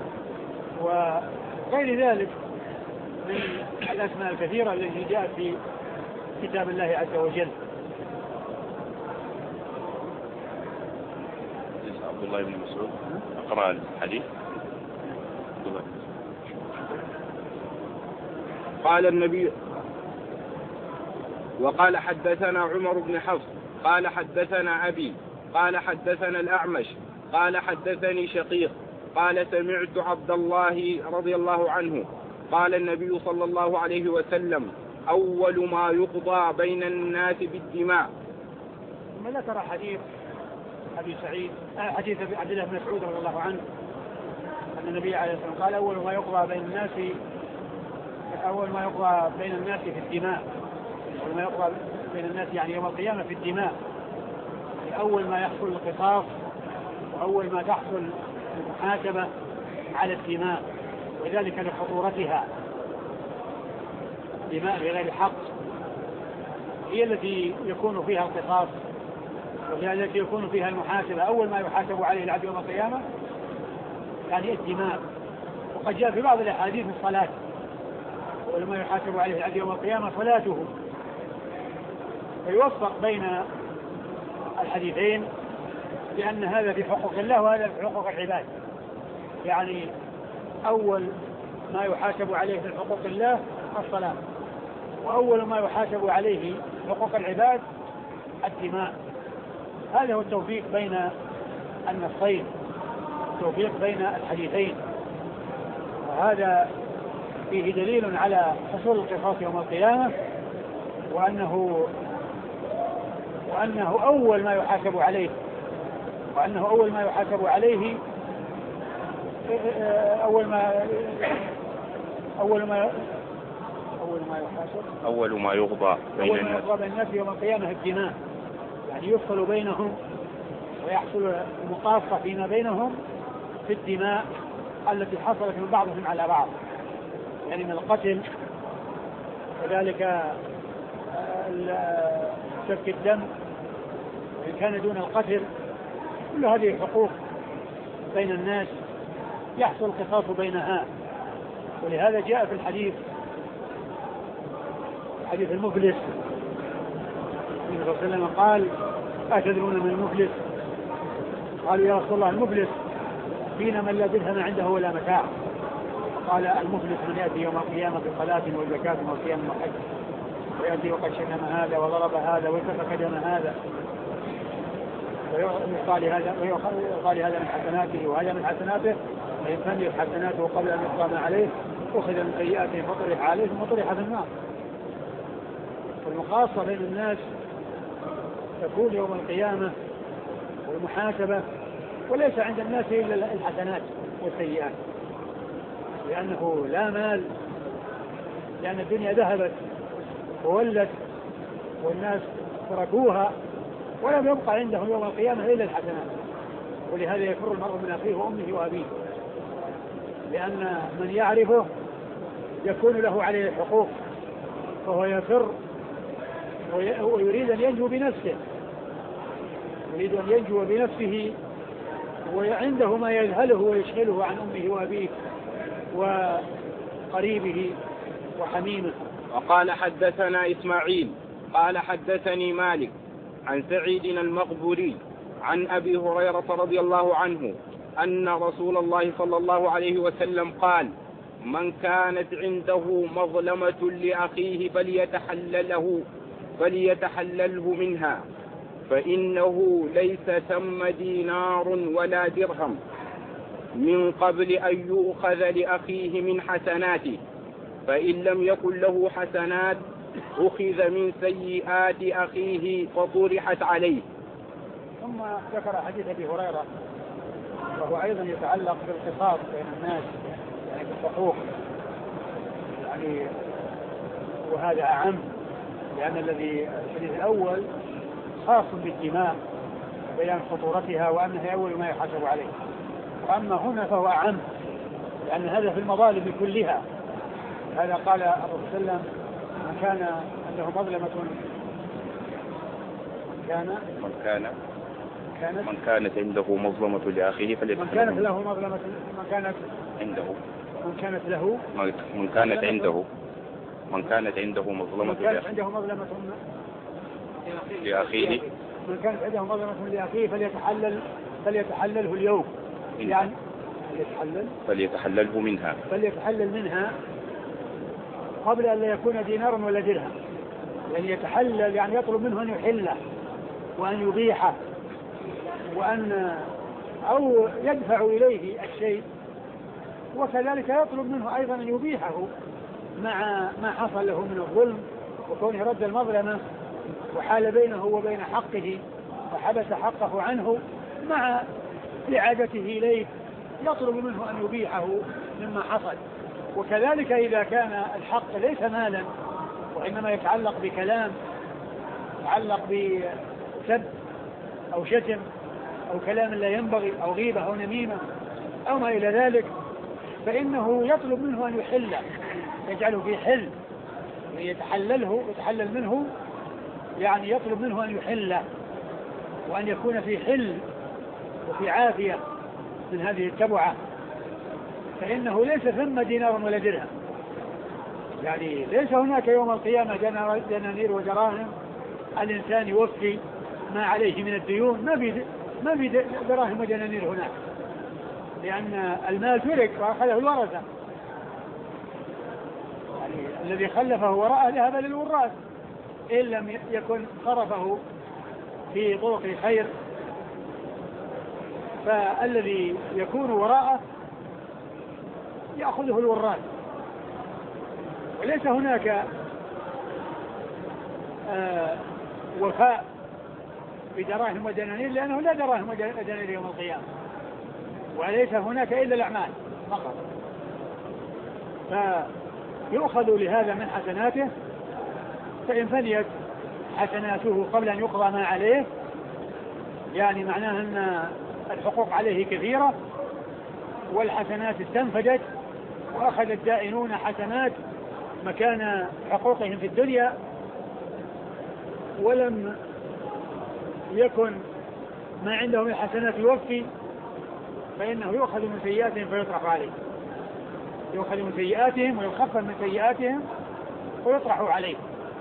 وغير ذلك من الأسماء الكثيرة التي جاءت في كتاب الله عز وجل. عبد الله بن مسعود أقرأ الحديث. قال النبي وقال حدثنا عمر بن حفص قال حدثنا أبي قال حدثنا الأعمش قال حدثني شقيق قال سمعت عبد الله رضي الله عنه قال النبي صلى الله عليه وسلم أول ما يقضى بين الناس بالدماء. ثم ذكر حديث أبي سعيد حديث عبد الله بن مسعود رضي الله عنه أن النبي عليه الصلاة والسلام قال أول ما يقضى بين الناس أول ما يقضى بين الناس في الدماء، أول ما يقضى بين الناس يعني يوم القيامة في الدماء، يعني أول ما يحصل القصاص وأول ما تحصل المحاكمة على الدماء، وذلك لخطورتها. دماء بغير حق هي التي يكون فيها القصاص، وهي التي يكون فيها المحاسبة. أول ما يحاسب عليه العبد يوم القيامة يعني الدماء. وقد جاء في بعض الأحاديث الصلاة، أول ما يحاسب عليه العبد يوم القيامة صلاته. فيوفق بين الحديثين، لأن هذا في حقوق الله وهذا في حقوق العباد. يعني أول ما يحاسب عليه في حقوق الله الصلاة، وأول ما يحاسب عليه حقوق العباد الدماء. هذا هو التوفيق بين النصين، التوفيق بين الحديثين. وهذا فيه دليل على حصول القصاص يوم القيامة، وأنه وأنه أول ما يحاسب عليه وأنه أول ما يحاسب عليه أول ما أول ما أول ما يحاسب أول ما يقضى بين الناس أول ما يقضى بين الناس يوم القيامة الدماء، يعني يفصل بينهم ويحصل المقاصة فيما بينهم في الدماء التي حصلت من بعضهم على بعض، يعني من القتل، وذلك سفك الدم وإن كان دون القتل. كل هذه حقوق بين الناس يحصل القصاص بينها. ولهذا جاء في الحديث حديث المفلس، النبي صلى الله عليه وسلم قال: أتدرون من المفلس؟ قالوا: يا رسول الله المفلس فينا من لا درهم عنده ولا متاع. قال: المفلس من يأتي يوم القيامة بصلاة وزكاة وصيام وحج، ويأتي وقد شتم هذا وضرب هذا وسفك دم هذا، ويقال هذا ويقال هذا من حسناته وهذا من حسناته، وإن تمت حسناته قبل أن يقام عليه أخذ من سيئاته فطرح عليه ثم طرح في النار. والمقاصة بين الناس تكون يوم القيامة والمحاسبة، وليس عند الناس إلا الحسنات والسيئات، لأنه لا مال، لأن الدنيا ذهبت وولت والناس تركوها، ولم يبقى عندهم يوم القيامة إلا الحسنات. ولهذا يفر المرء من أخيه وأمه وأبيه، لأن من يعرفه يكون له عليه الحقوق، فهو يفر ويريد أن ينجو بنفسه يريد أن ينجو بنفسه وعنده ما يذهله ويشغله عن أمه وأبيه وقريبه وحميمه. وقال: حدثنا إسماعيل قال حدثني مالك عن سعيد المقبوري عن أبي هريرة رضي الله عنه أن رسول الله صلى الله عليه وسلم قال: من كانت عنده مظلمة لأخيه فليتحلله فليتحلله منها، فإنه ليس ثم دينار ولا درهم من قبل أن يؤخذ لأخيه من حسناته، فإن لم يكن له حسنات أخذ من سيئات أخيه فطرحت عليه. ثم ذكر حديث أبي هريرة، وهو أيضا يتعلق بالقصاص بين الناس، يعني بالحقوق، يعني وهذا أعم، لأن الذي الحديث الأول خاص بالدماء بيان خطورتها وأنها أول ما يحاسب عليه، وأما هنا فهو أعم، لأن هذا في المظالم كلها. هذا قال الرسول صلى الله عليه وسلم: من كان عنده مظلمة كان من كان كانت من كانت عنده مظلمة لأخيه من كانت له مظلمة من كانت عنده من كانت له من كانت عنده من كانت عنده مظلمة من كانت عنده مظلمة لأخيه من كانت عنده مظلمة لأخيه فليتحلل فليتحلله اليوم، يعني فليتحلل فليتحلله منها فليتحلل منها قبل أن لا يكون دينار ولا درهم. يعني يتحلل يعني يطلب منه أن يحله وأن يبيحه، وأن أو يدفع إليه الشيء، وكذلك يطلب منه أيضا أن يبيحه مع ما حصل له من الظلم وكونه رد المظلمة وحال بينه وبين حقه وحبس حقه عنه، مع إعادته إليه يطلب منه أن يبيحه مما حصل. وكذلك إذا كان الحق ليس مالا وإنما يتعلق بكلام، يتعلق بسب أو شتم أو كلام لا ينبغي أو غيبة أو نميمة أو ما إلى ذلك، فإنه يطلب منه أن يحله، يجعله في حل ويتحلله يتحلل منه، يعني يطلب منه أن يحله وأن يكون في حل وفي عافية من هذه التبعة، فإنه ليس ثم دينار ولا درهم، يعني ليس هناك يوم القيامة دنانير ودراهم الإنسان يوفي ما عليه من الديون، ما في ما في دراهم ودنانير هناك، لأن المال ترك وأخذه الورثة، يعني الذي خلفه وراءه ذهب للوراث إن لم يكن صرفه في طرق خير، فالذي يكون وراءه يأخذه الوراث. وليس هناك آه وفاء بدراهم ودنانير، لأنه لا دراهم ودنانير يوم القيامة، وليس هناك إلا الأعمال فقط، فيؤخذ لهذا من حسناته، فإن فنيت حسناته قبل أن يقضى ما عليه، يعني معناه أن الحقوق عليه كثيرة والحسنات استنفدت، وأخذ الدائنون حسنات مكان حقوقهم في الدنيا، ولم يكن ما عندهم الحسنات يوفي، فإنه يؤخذ من سيئاتهم فيطرح عليه، يؤخذ من سيئاتهم ويخفف من سيئاتهم ويطرح عليه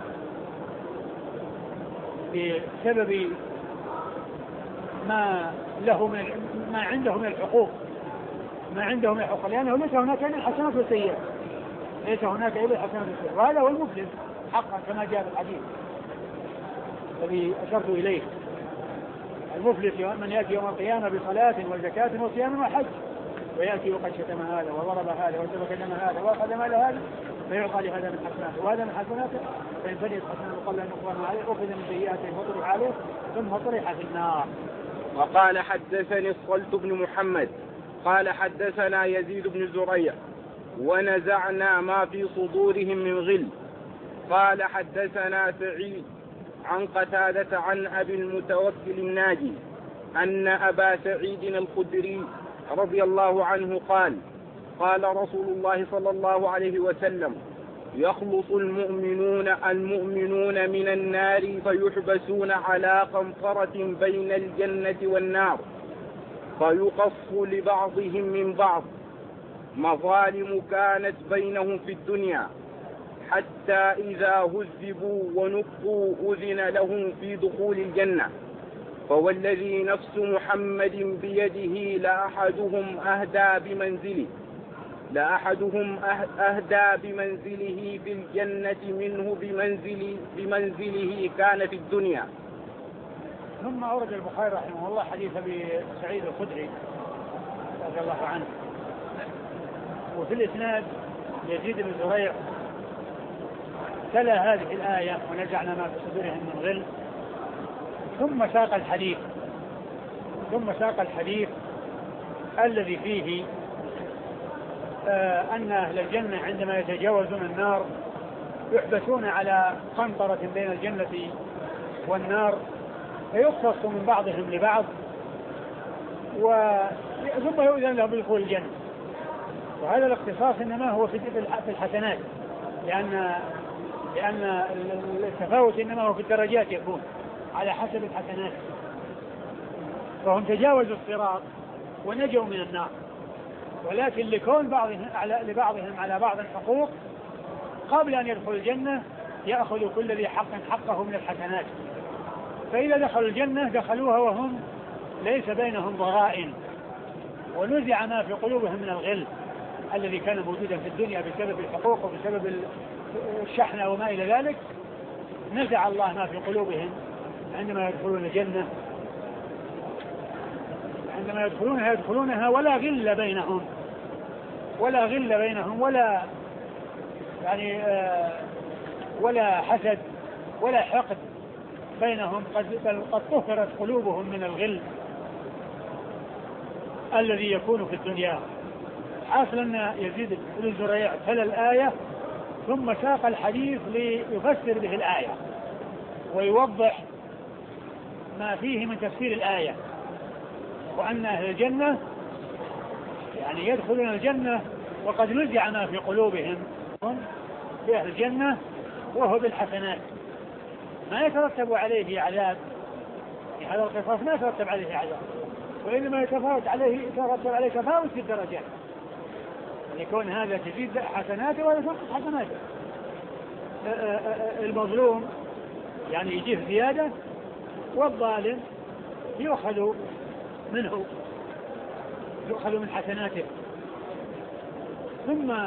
بسبب ما له من ما عنده من الحقوق ما عنده من الحقوق لأنه ليس هناك إلا الحسنات والسيئات، ليس هناك إلا الحسنات والسيئات، وهذا هو المفلس حقا كما جاء في الحديث الذي أشرت إليه. المفلس من يأتي يوم القيامة بصلاة وزكاة وصيام وحج، ويأتي وقد شتم هذا وضرب هذا وسفك دم هذا وأخذ مال هذا، فيعطى لهذا من حسناته وهذا من حسناته، فإن فنيت حسناته قبل أن يقضى عليه أخذ من سيئاته فطرح عليه ثم طرح في النار. وقال حدثني الصلت بن محمد قال حدثنا يزيد بن زريع ونزعنا ما في صدورهم من غل. قال حدثنا سعيد عن قتادة عن أبي المتوكل الناجي أن أبا سعيد الخدري رضي الله عنه قال قال رسول الله صلى الله عليه وسلم: يخلص المؤمنون المؤمنون من النار فيحبسون على قنطرة بين الجنة والنار، فيقص لبعضهم من بعض مظالم كانت بينهم في الدنيا، حتى إذا هذبوا ونقوا أذن لهم في دخول الجنة. فوالذي نفس محمد بيده لأحدهم أهدى بمنزله لأحدهم أهدى بمنزله في الجنة منه بمنزل بمنزله كان في الدنيا. ثم أورد البخاري رحمه الله حديث أبي سعيد الخدري رضي الله عنه، وفي الإسناد يزيد بن زريع تلا هذه الآية: ونزعنا ما في صدورهم من غل، ثم ساق الحديث ثم ساق الحديث الذي فيه آه أن أهل الجنة عندما يتجاوزون النار يحبسون على قنطرة بين الجنة والنار، فيختص من بعضهم لبعض ثم يؤذن لهم بدخول الجنة. وهذا الاختصاص إنما هو في الحسنات، لأن لأن التفاوت إنما هو في الدرجات، يكون على حسب الحسنات. فهم تجاوزوا الصراط ونجوا من النار، ولكن لكون بعضهم على لبعضهم على بعض الحقوق قبل أن يدخل الجنة يأخذ كل ذي حق حقه من الحسنات، فإذا دخلوا الجنة دخلوها وهم ليس بينهم ضرائن، ونزع ما في قلوبهم من الغل الذي كان موجودا في الدنيا بسبب الحقوق وبسبب الشحنة وما إلى ذلك. نزع الله ما في قلوبهم عندما يدخلون الجنة، عندما يدخلونها يدخلونها ولا غل بينهم ولا غل بينهم ولا يعني آه ولا حسد ولا حقد بينهم، قد قد طهرت قلوبهم من الغل الذي يكون في الدنيا. حاصل أن يزيد بن زريع تلا الآية ثم ساق الحديث ليفسر به الآية ويوضح ما فيه من تفسير الآية، وأن أهل الجنة يعني يدخلون الجنة وقد نزع ما في قلوبهم في أهل الجنة وهو بالحسنات ما يترتب عليه عذاب. في هذا القصاص ما يترتب عليه عذاب، وإنما يتفاوت عليه يترتب عليه تفاوت في الدرجات، يكون هذا تزيد حسناته ولا تنقص حسناته. المظلوم يعني يجيه زيادة، والظالم يؤخذ منه يؤخذ من حسناته، ثم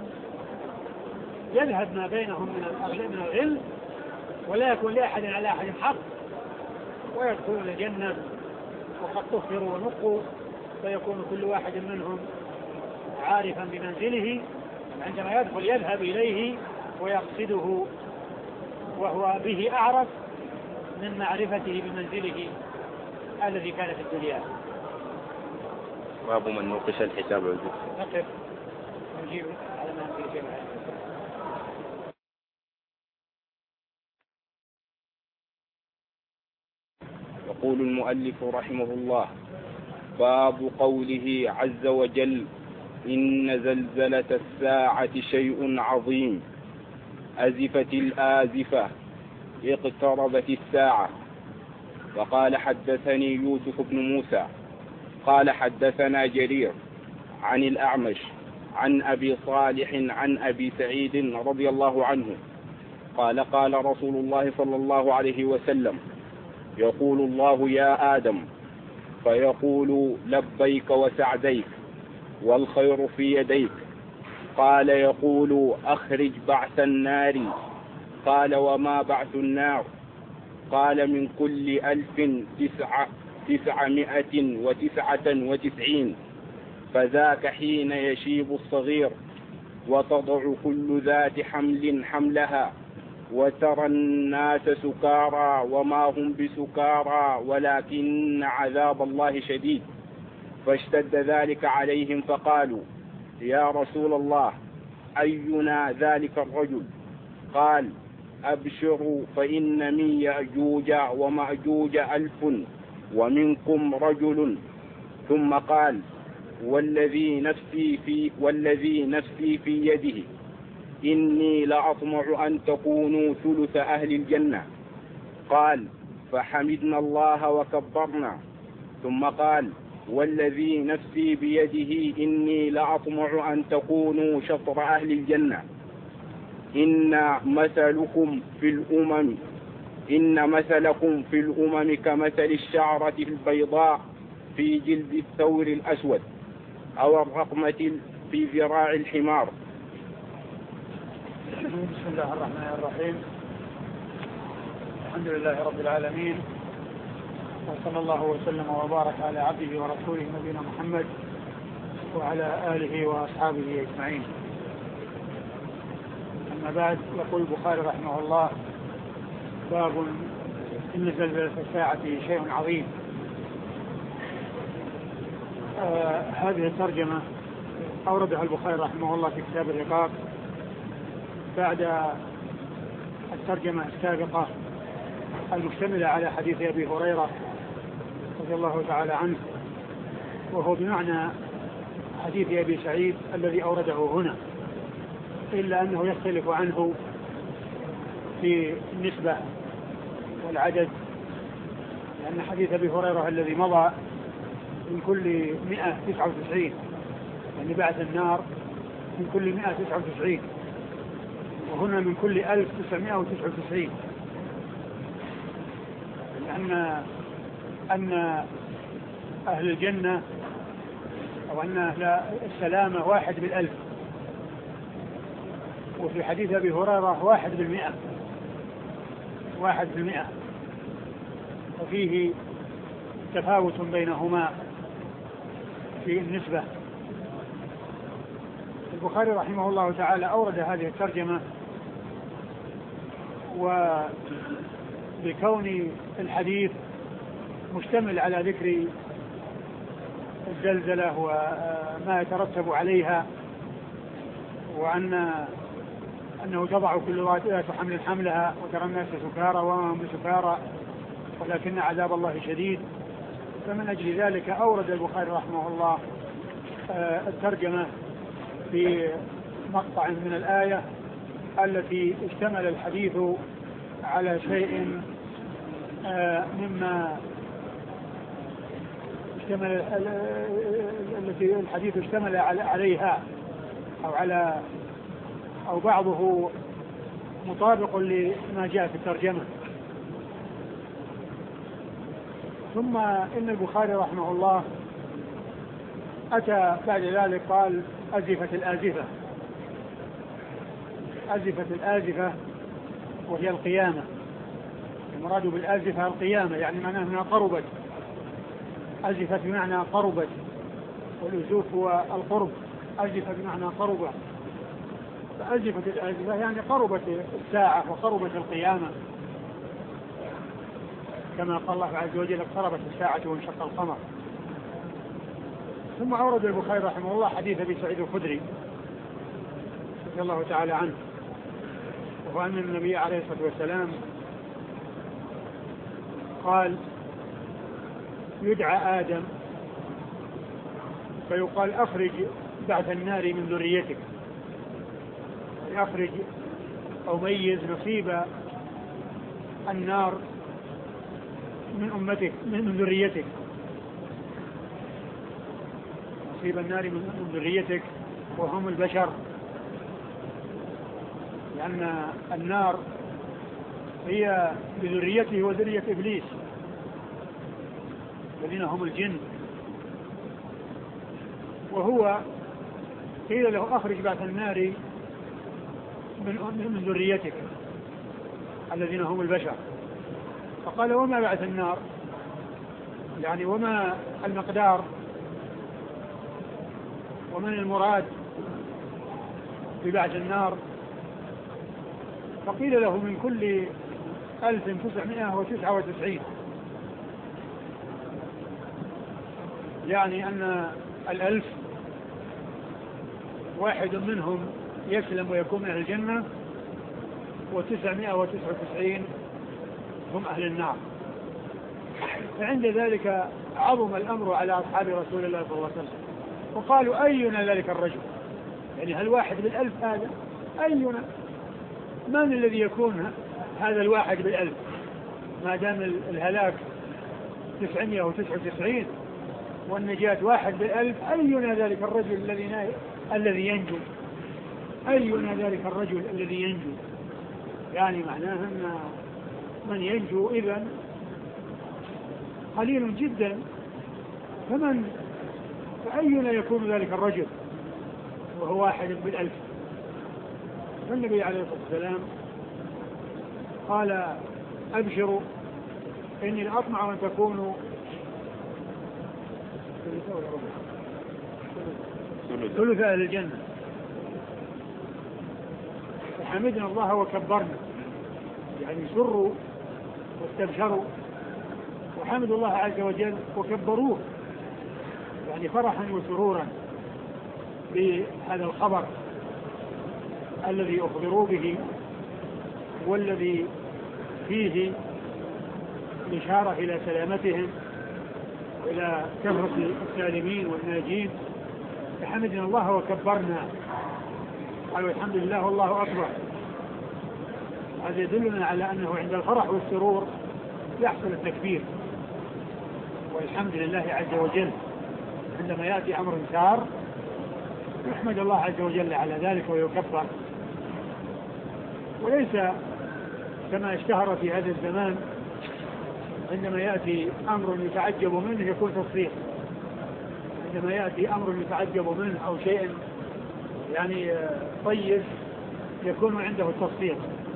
يذهب ما بينهم من الغل ولا يكون لأحد على أحد حق، ويدخلون الجنة وقد طهروا ونقوا، فيكون كل واحد منهم عارفا بمنزله، عندما يدخل يذهب إليه ويقصده وهو به أعرف من معرفته بمنزله الذي كان في الدنيا. باب من نوقش الحساب عزيز. نقف ونجيب على ما نجيب شيء. يقول المؤلف رحمه الله: باب قوله عز وجل: إن زلزلة الساعة شيء عظيم، أزفت الآزفة، اقتربت الساعة. وقال: حدثني يوسف بن موسى قال حدثنا جرير عن الأعمش عن أبي صالح عن أبي سعيد رضي الله عنه قال: قال رسول الله صلى الله عليه وسلم: يقول الله يا آدم، فيقول لبيك وسعديك والخير في يديك. قال: يقول أخرج بعث النار. قال: وما بعث النار؟ قال: من كل ألف تسعة تسعمائة وتسعة وتسعين. فذاك حين يشيب الصغير وتضع كل ذات حمل حملها، وترى الناس سكارى وما هم بسكارى ولكن عذاب الله شديد. فاشتد ذلك عليهم فقالوا: يا رسول الله، أينا ذلك الرجل؟ قال: أبشروا فإن من يأجوج ومأجوج ألف ومنكم رجل. ثم قال: والذي نفسي في والذي نفسي في يده إني لأطمع أن تكونوا ثلث أهل الجنة. قال: فحمدنا الله وكبرنا. ثم قال: والذي نفسي بيده إني لأطمع أن تكونوا شطر أهل الجنة. إن مثلكم في الأمم إن مثلكم في الأمم كمثل الشعرة البيضاء في جلد الثور الأسود أو الرقمة في ذراع الحمار. بسم الله الرحمن الرحيم. الحمد لله رب العالمين، وصلى الله وسلم وبارك على عبده ورسوله نبينا محمد وعلى آله وأصحابه أجمعين. أما بعد، يقول البخاري رحمه الله: باب إن زلزلة الساعة شيء عظيم. آه هذه الترجمة أوردها البخاري رحمه الله في كتاب الرقاق بعد الترجمة السابقة المشتملة على حديث أبي هريرة رضي الله تعالى عنه، وهو بمعنى حديث أبي سعيد الذي أورده هنا، إلا أنه يختلف عنه في النسبة والعدد، لأن حديث أبي هريرة الذي مضى من كل مئة تسعة وتسعين، يعني بعث النار من كل مئة تسعة وتسعين، وهنا من كل ألف تسعمائة وتسعة وتسعين، لأن أن أهل الجنة أو أن أهل السلامة واحد بالألف، وفي حديث أبي هريرة واحد بالمئة واحد بالمئة وفيه تفاوت بينهما في النسبة. البخاري رحمه الله تعالى أورد هذه الترجمة وبكون الحديث مشتمل على ذكر الزلزلة وما يترتب عليها، وأن أنه تضع كل ذات حمل حملها، وترى الناس سكارى وما هم بسكارى ولكن عذاب الله شديد، فمن أجل ذلك أورد البخاري رحمه الله الترجمة في مقطع من الآية التي اشتمل الحديث على شيء مما اشتمل التي الحديث اشتمل عليها أو على أو بعضه مطابق لما جاء في الترجمة. ثم إن البخاري رحمه الله أتى بعد ذلك قال أزفة الآزفة. أزفة الآزفة وهي القيامة. المراد بالآزفة القيامة، يعني معناه أنها قربت. أزفة بمعنى قربت، والأزوف هو القرب. أزفة بمعنى قربة، فأزفة الآزفة يعني قربت الساعة وقربت القيامة، كما قال الله عز وجل اقتربت الساعة وانشق القمر. ثم أورد البخاري رحمه الله حديث أبي سعيد الخدري رضي الله تعالى عنه، وهو أن النبي عليه الصلاة والسلام قال يدعى آدم فيقال أخرج بعث النار من ذريتك، أخرج أو ميز نصيب النار من أمتك من ذريتك، نصيب النار من ذريتك وهم البشر، لأن النار هي بذريته وذرية إبليس الذين هم الجن. وهو قيل له أخرج بعث النار من من ذريتك الذين هم البشر، فقال وما بعث النار، يعني وما المقدار ومن المراد ببعث النار؟ فقيل له من كل ألف تسعمائة وتسعة وتسعين، يعني أن الألف واحد منهم يسلم ويكون أهل الجنة، وتسعمائة وتسعة وتسعين هم أهل النار. فعند ذلك عظم الأمر على أصحاب رسول الله صلى الله عليه وسلم، وقالوا أينا ذلك الرجل، يعني هل واحد بالألف هذا؟ أينا؟ من الذي يكون هذا الواحد بالألف ما دام الهلاك تسعمائة وتسعة وتسعين والنجاة واحد بالألف؟ أينا ذلك الرجل الذي الذي ينجو؟ أينا ذلك الرجل الذي ينجو؟ يعني معناه أن من ينجو إذن قليل جدا، فمن فأينا يكون ذلك الرجل وهو واحد بالألف؟ فالنبي عليه الصلاة والسلام قال أبشروا إني لأطمع أن تكونوا ثلث أهل الجنة. فحمدنا الله وكبرنا، يعني سروا واستبشروا وحمدوا الله عز وجل وكبروه، يعني فرحا وسرورا بهذا الخبر الذي أخبروا به، والذي فيه الإشارة إلى سلامتهم وإلى كثرة السالمين والناجين. فحمدنا الله وكبرنا، قالوا الحمد لله والله أكبر. هذا يدلنا على أنه عند الفرح والسرور يحصل التكبير والحمد لله عز وجل. عندما يأتي أمر سار يحمد الله عز وجل على ذلك ويكبر، وليس كما اشتهر في هذا الزمان عندما يأتي أمر يتعجب منه يكون تصريح، عندما يأتي أمر يتعجب منه أو شيء يعني طيب يكون عنده التصريح.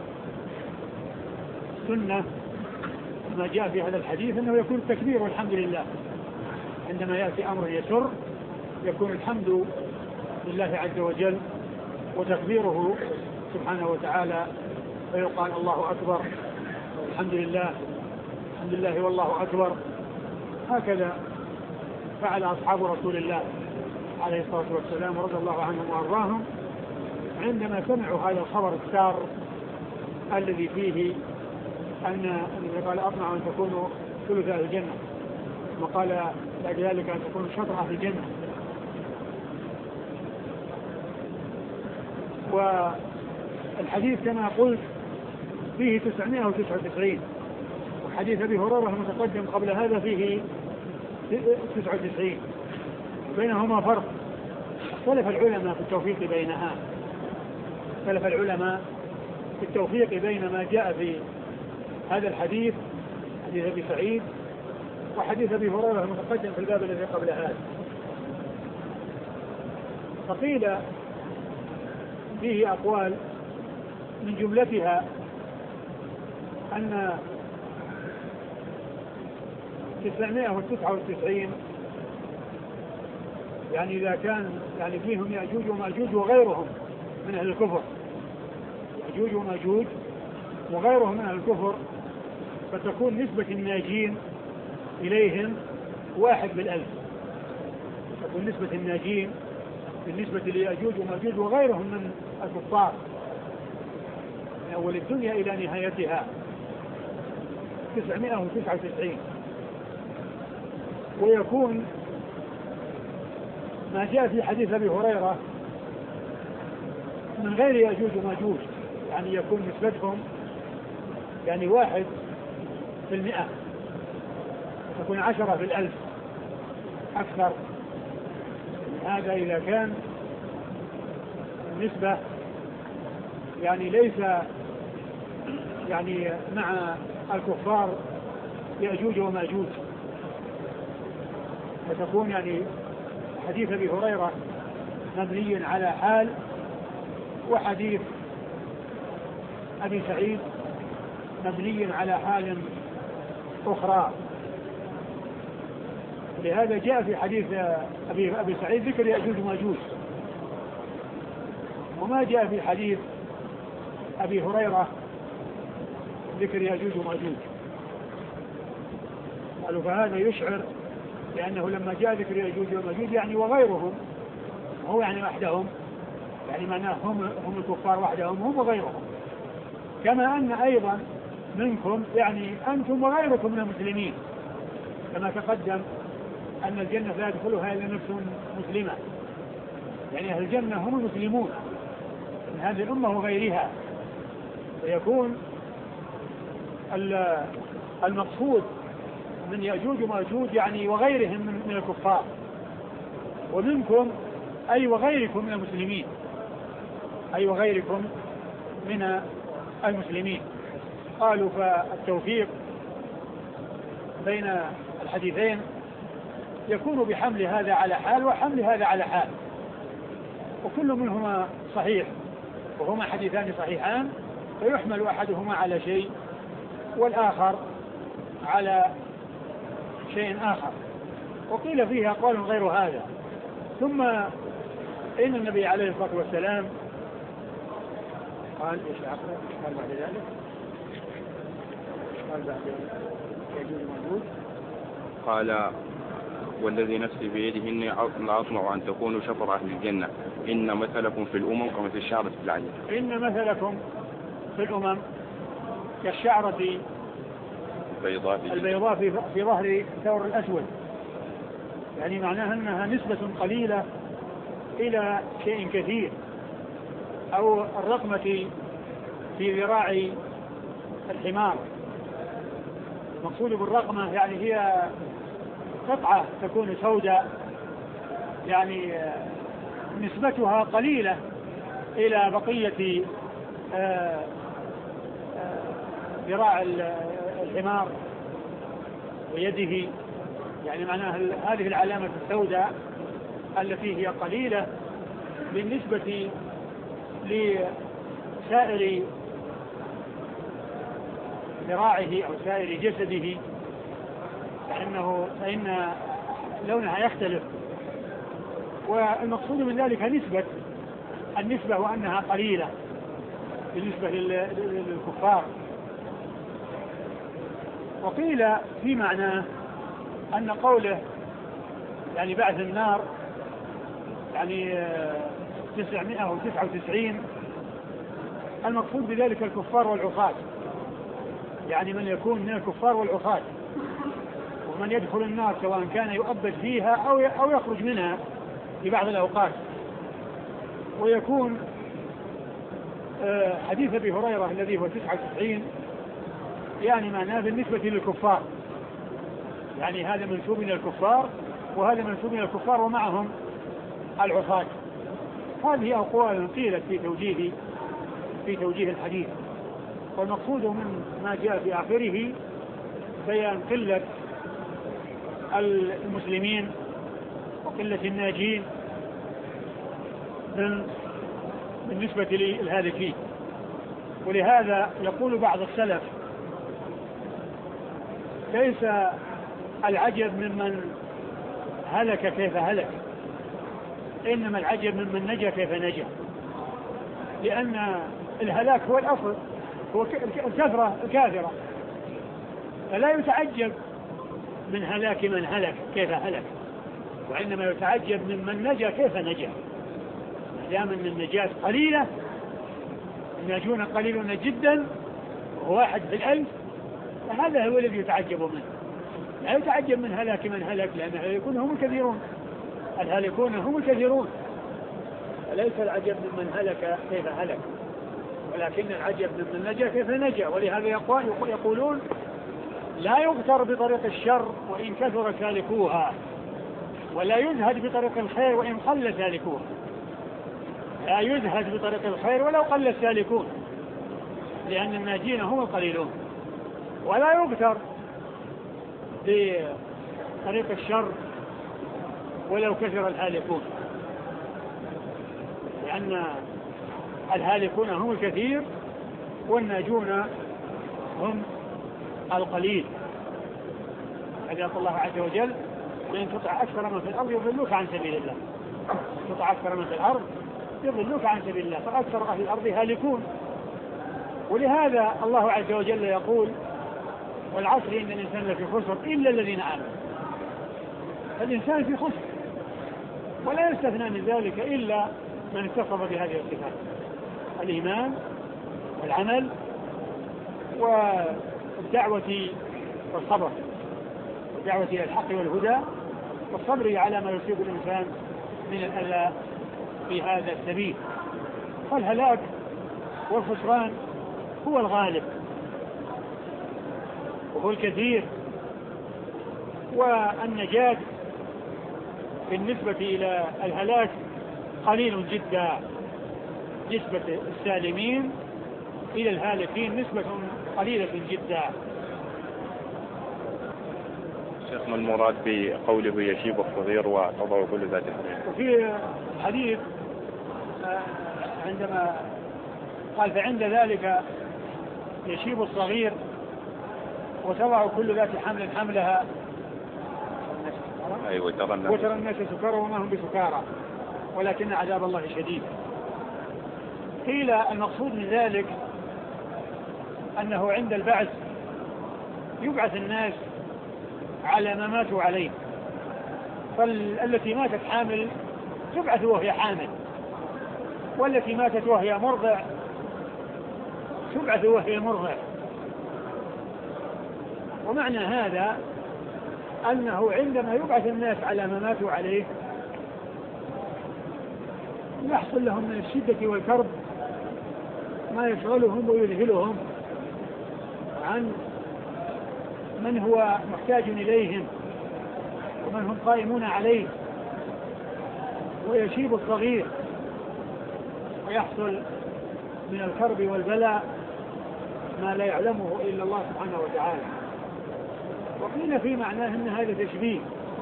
سنة ما جاء في هذا الحديث أنه يكون التكبير والحمد لله. عندما يأتي أمر يسر يكون الحمد لله عز وجل وتكبيره سبحانه وتعالى، فيقال الله أكبر الحمد لله الحمد لله والله أكبر. هكذا فعل أصحاب رسول الله عليه الصلاة والسلام رضي الله عنهم وأرضاهم عندما سمعوا هذا الخبر السار الذي فيه أن النبي قال أطمع أن تكونوا ثلث أهل الجنة، وقال بعد ذلك أن تكونوا شطر أهل الجنة. والحديث كما قلت فيه تسعمائة وتسعة وتسعين، وحديث أبي هريرة المتقدم قبل هذا فيه تسعة وتسعين، بينهما فرق. اختلف العلماء في التوفيق بينها اختلف العلماء في التوفيق بين ما جاء في هذا الحديث، حديث أبي سعيد، وحديث أبي هريرة المتقدم في الباب الذي قبل هذا. فقيل فيه أقوال من جملتها أن تسعمائة وتسعة وتسعين يعني إذا كان يعني فيهم يأجوج ومأجوج وغيرهم من أهل الكفر، يأجوج ومأجوج وغيرهم من أهل الكفر، فتكون نسبة الناجين إليهم واحد بالألف، تكون نسبة الناجين بالنسبة ليأجوج ومأجوج وغيرهم من الكفار من أول الدنيا إلى نهايتها تسعمائة وتسعة وتسعين. ويكون ما جاء في حديث أبي هريرة من غير يأجوج ومأجوج، يعني يكون نسبتهم يعني واحد في المئة، تكون عشرة في الألف أكثر. هذا إذا كان النسبة يعني ليس يعني مع الكفار يأجوج ومأجوج، فتكون يعني حديث أبي هريرة مبني على حال، وحديث أبي سعيد مبني على حال أخرى. لهذا جاء في حديث أبي, أبي سعيد ذكر يأجوج ومأجوج، وما جاء في حديث أبي هريرة ذكر يأجوج ومأجوج. قالوا فهذا يشعر لأنه لما جاء ذكر يأجوج ومأجوج يعني وغيرهم، هو يعني وحدهم، يعني معناه هم, هم الكفار وحدهم هم وغيرهم، كما أن أيضا منكم يعني أنتم وغيركم من المسلمين، كما تقدم أن الجنة لا يدخلها إلا نفس مسلمة، يعني أهل الجنة هم المسلمون من هذه الأمة وغيرها. فيكون المقصود من يأجوج ومأجوج يعني وغيرهم من الكفار، ومنكم أي وغيركم من المسلمين، أي وغيركم من المسلمين. قالوا فالتوفيق بين الحديثين يكون بحمل هذا على حال وحمل هذا على حال، وكل منهما صحيح، وهما حديثان صحيحان، فيحمل أحدهما على شيء والآخر على شيء آخر. وقيل فيها قول غير هذا. ثم إن النبي عليه الصلاة والسلام قال إيش قال بعد ذلك؟ قال بعد يجوز موجود قال والذي نفسي بيده إني أطمع أن تكونوا شطر أهل الجنة، إن مثلكم في الأمم كمثل الشعرة في العجل. إن مثلكم في الأمم كالشعرة البيضاء في, في ظهر الثور الأسود، يعني معناها أنها نسبة قليلة إلى شيء كثير، أو الرقمة في ذراع الحمار. المقصود بالرقمة يعني هي قطعة تكون سوداء، يعني نسبتها قليلة إلى بقية ذراع الحمار ويده، يعني معناها هذه العلامة السوداء التي هي قليلة بالنسبة لسائر ذراعه أو سائر جسده، فإنه فإن لونها يختلف. والمقصود من ذلك نسبة النسبة وأنها قليلة بالنسبة للكفار. وقيل في معناه أن قوله يعني بعث النار يعني تسعمائة وتسعة وتسعين، المقصود بذلك الكفار والعصاة، يعني من يكون من الكفار والعصاة، ومن يدخل النار سواء كان يؤبد فيها أو أو يخرج منها في بعض الأوقات. ويكون حديث أبي هريرة الذي هو تسعة وتسعين يعني معناه بالنسبة للكفار، يعني هذا منسوب إلى الكفار وهذا منسوب إلى الكفار ومعهم العصاة. هذه أقوال قيلت في توجيه في توجيه الحديث، والمقصود من ما جاء في آخره بيان قلة المسلمين وقلة الناجين بالنسبة للهالكين. ولهذا يقول بعض السلف ليس العجب ممن هلك كيف هلك، إنما العجب ممن نجا كيف نجا، لأن الهلاك هو الأصل، هو الكثرة الكاثرة، فلا يتعجب من هلاك من هلك كيف هلك، وإنما يتعجب ممن نجا كيف نجا. دام أن النجاة قليلة، الناجون قليلون جدا وهو واحد في الألف، فهذا هو الذي يتعجب منه. لا يتعجب من هلاك من هلك، لأن الهالكون هم الكثيرون، الهالكون هم الكثيرون، فليس العجب ممن هلك كيف هلك، ولكن العجب ممن نجا كيف نجا. ولهذا يقولون لا يغتر بطريق الشر وإن كثر سالكوها، ولا يزهد بطريق الخير وإن قل سالكوها. لا يزهد بطريق الخير ولو قل السالكون، لأن الناجين هم القليلون، ولا يغتر بطريق الشر ولو كثر الهالكون، لأن الهالكون هم الكثير والناجون هم القليل. هذا الله عز وجل وإن تطع أكثر من في الأرض يضلوك عن سبيل الله، تطع أكثر من في الأرض يضلوك عن سبيل الله، فأكثر أهل الأرض هالكون. ولهذا الله عز وجل يقول والعصر إن الإنسان لفي خسر إلا الذين آمنوا. فالإنسان في خسر، ولا يستثنى من ذلك إلا من اتصف بهذه الصفات: الإيمان والعمل والدعوة والصبر، الدعوة إلى الحق والهدى والصبر على ما يصيب الإنسان من الأذى في هذا السبيل. فالهلاك والخسران هو الغالب وهو الكثير، والنجاة بالنسبة إلى الهلاك قليل جدا. نسبة السالمين إلى الهالكين نسبة قليلة جدا. شيخ ما المراد بقوله يشيب الصغير وتضع كل ذات حمل؟ وفي حديث عندما قال فعند ذلك يشيب الصغير وتضع كل ذات حمل حملها، أيوة وترى الناس سكارى وما هم بسكارى ولكن عذاب الله شديد. قيل المقصود من ذلك أنه عند البعث يبعث الناس على ما ماتوا عليه، فالتي ماتت حامل تبعث وهي حامل، والتي ماتت وهي مرضع تبعث وهي مرضع. ومعنى هذا أنه عندما يبعث الناس على ما ماتوا عليه يحصل لهم من الشدة والكرب ما يشغلهم ويذهلهم عن من هو محتاج إليهم ومن هم قائمون عليه، ويشيب الصغير ويحصل من الكرب والبلاء ما لا يعلمه إلا الله سبحانه وتعالى. وقيل في معناه أن هذا تشبيه،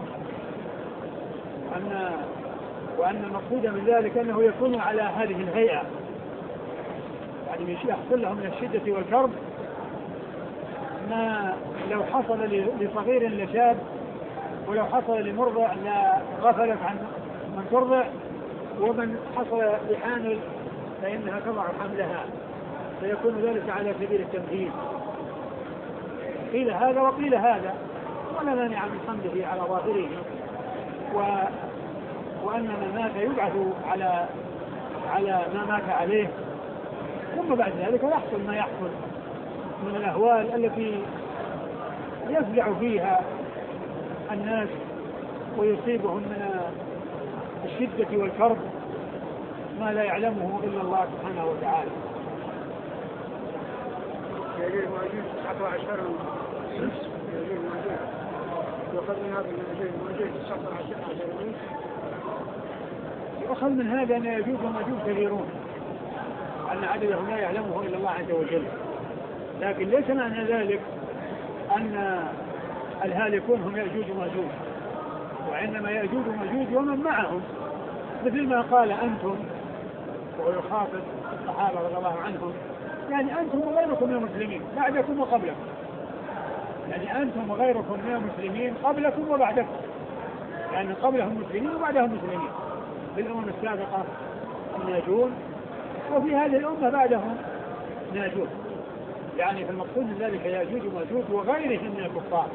أن وأن المقصود من ذلك أنه يكون على هذه الهيئة، يعني يحصل له من الشدة والكرب ما لو حصل لصغير لشاب، ولو حصل لمرضع لغفلت عن من ترضع، ومن حصل لحامل فإنها تضع حملها، فيكون ذلك على سبيل التمثيل. قيل هذا وقيل هذا، ولا مانع من حمله على ظاهره، و... وأن من مات يبعث على على ما مات عليه، ثم بعد ذلك يحصل ما يحصل من الأهوال التي يفزع فيها الناس ويصيبهم من الشدة والكرب ما لا يعلمه إلا الله سبحانه وتعالى. يجوز وماجوج تسعة عشر يجوز وماجوج يؤخذ من هذا أن يجوز وماجوج تسعة عشر يؤخذ من هذا أن يجوز وماجوج كثيرون، أن عددهم لا يعلمه إلا الله عز وجل، لكن ليس معنى ذلك أن الهالكون هم يأجوج وماجوج، وإنما يأجوج وماجوج ومن معهم، مثل ما قال أنتم وهو يخاطب الصحابة رضي الله عنهم، يعني أنتم وغيركم من المسلمين بعدكم وقبلكم، يعني أنتم وغيركم من المسلمين قبلكم وبعدكم، لأن يعني قبلهم مسلمين وبعدهم مسلمين، بالأمم السابقة ناجون وفي هذه الأمة بعدهم ناجون، يعني في المقصود من ذلك يأجوج وماجوج وغيرهم من الكفار،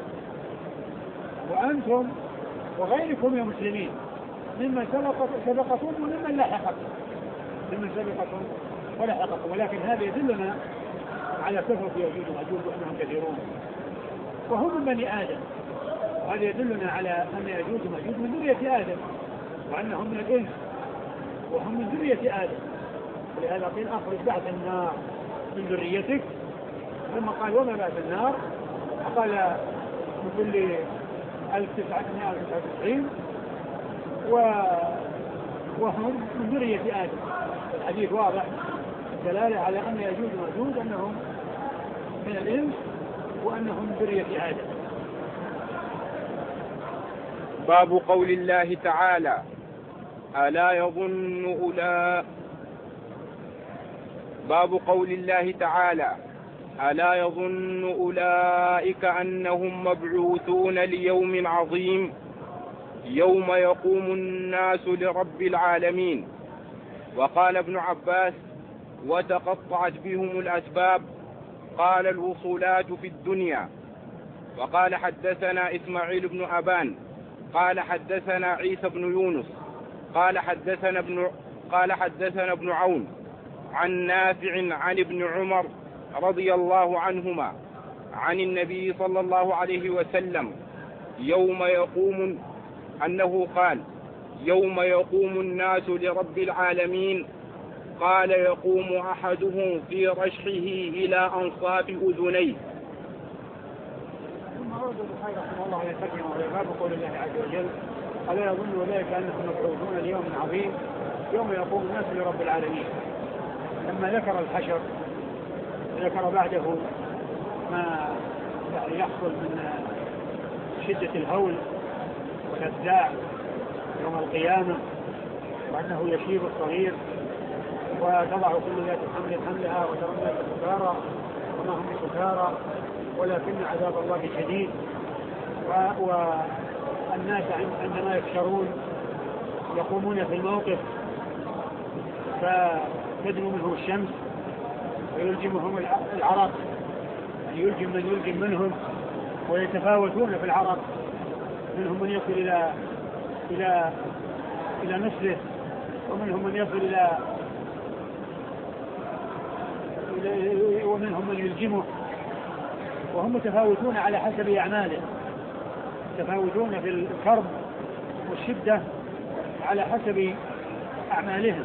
وأنتم وغيركم يا مسلمين ممن سبقكم وممن لاحقكم ممن سبقكم ولحقكم، ولكن هذا يدلنا على كثرة يأجوج وماجوج وأنهم كثيرون وهم من بني آدم، وهذا يدلنا على أن يأجوج وماجوج من ذرية آدم وأنهم من الإنس وهم من ذرية آدم، ولهذا قيل أخرج بعث النار من ذريتك، ثم قال وما بعث النار؟ قال من كل ألف وتسعمائة وتسعة وتسعين وهم من ذرية آدم. الحديث واضح الدلالة على أن يأجوج وماجوج أنهم من الإنس وأنهم من ذرية آدم. باب قول الله تعالى ألا يظن أولئك باب قول الله تعالى ألا يظن أولئك أنهم مبعوثون ليوم عظيم يوم يقوم الناس لرب العالمين. وقال ابن عباس وتقطعت بهم الأسباب، قال الوصولات في الدنيا. وقال حدثنا إسماعيل بن أبان قال حدثنا عيسى بن يونس قال حدثنا ابن قال حدثنا ابن عون عن نافع عن ابن عمر رضي الله عنهما عن النبي صلى الله عليه وسلم يوم يقوم أنه قال يوم يقوم الناس لرب العالمين، قال يقوم أحدهم في رشحه إلى أنصاف أذنيه. ثم أرد البخاري رحمه الله عليه وسلم باب قول الله عز وجل ألا يظن أولئك أنهم مبعوثون ليوم عظيم يوم يقوم الناس لرب العالمين. لما ذكر الحشر ذكر بعده ما يحصل من شدة الهول والأفزاع يوم القيامة، وأنه يشيب الصغير وتضع كل ذات حمل حملها وترى الناس سكارى وما هم سكارى ولكن عذاب الله شديد، والناس عندما يكشرون يقومون في الموقف فتدنو منهم الشمس ويلجمهم العرق، يعني يلجم من يلجم منهم ويتفاوتون في العرق، منهم من يصل إلى إلى إلى نصفه ومنهم من يصل إلى ومنهم من يلجمه، وهم متفاوتون على حسب أعماله، متفاوتون في الكرب والشدة على حسب أعمالهم.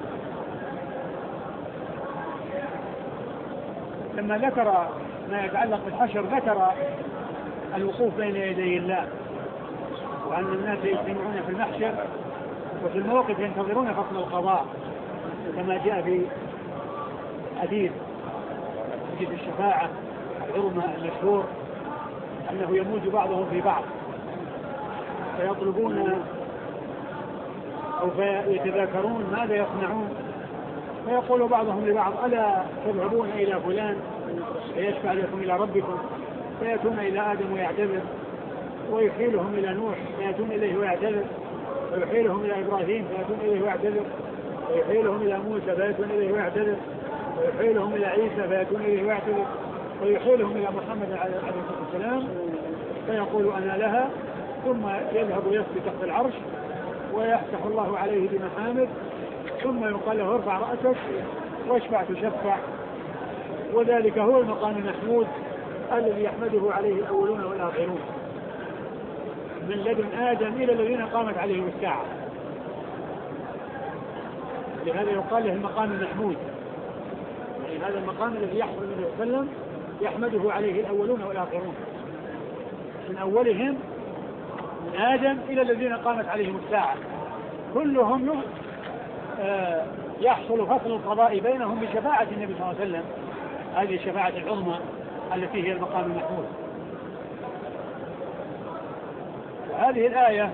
لما ذكر ما يتعلق بالحشر ذكر الوقوف بين يدي الله، وأن الناس يجتمعون في المحشر وفي الموقف ينتظرون فصل القضاء، كما جاء في حديث حديث الشفاعة العظمى المشهور أنه يموج بعضهم في بعض فيطلبون أو فيتذاكرون ماذا يصنعون، فيقول بعضهم لبعض ألا تذهبون إلى فلان فيشفع لكم إلى ربكم، فيأتون إلى آدم ويعتذر، ويحيلهم إلى نوح فيأتون إليه ويعتذر، ويحيلهم إلى إبراهيم فيأتون إليه ويعتذر، ويحيلهم إلى موسى فيأتون إليه ويعتذر، ويحيلهم إلى عيسى فيأتون إليه ويعتذر، ويحيلهم إلى محمد عليه الصلاة والسلام فيقول أنا لها، ثم يذهب ويسقي تحت العرش ويفتح الله عليه بمحامد، ثم يقال له ارفع رأسك واشفع تشفع. وذلك هو المقام المحمود الذي يحمده عليه الأولون والآخرون من لدن آدم إلى الذين قامت عليهم الساعة، لهذا يقال له المقام المحمود، يعني هذا المقام الذي يحصل منه وسلم يحمده عليه الأولون والآخرون، من أولهم من آدم إلى الذين قامت عليهم الساعة، كلهم يحصل فصل القضاء بينهم بشفاعة النبي صلى الله عليه وسلم، هذه الشفاعة العظمى التي هي المقام المحمود. وهذه الآية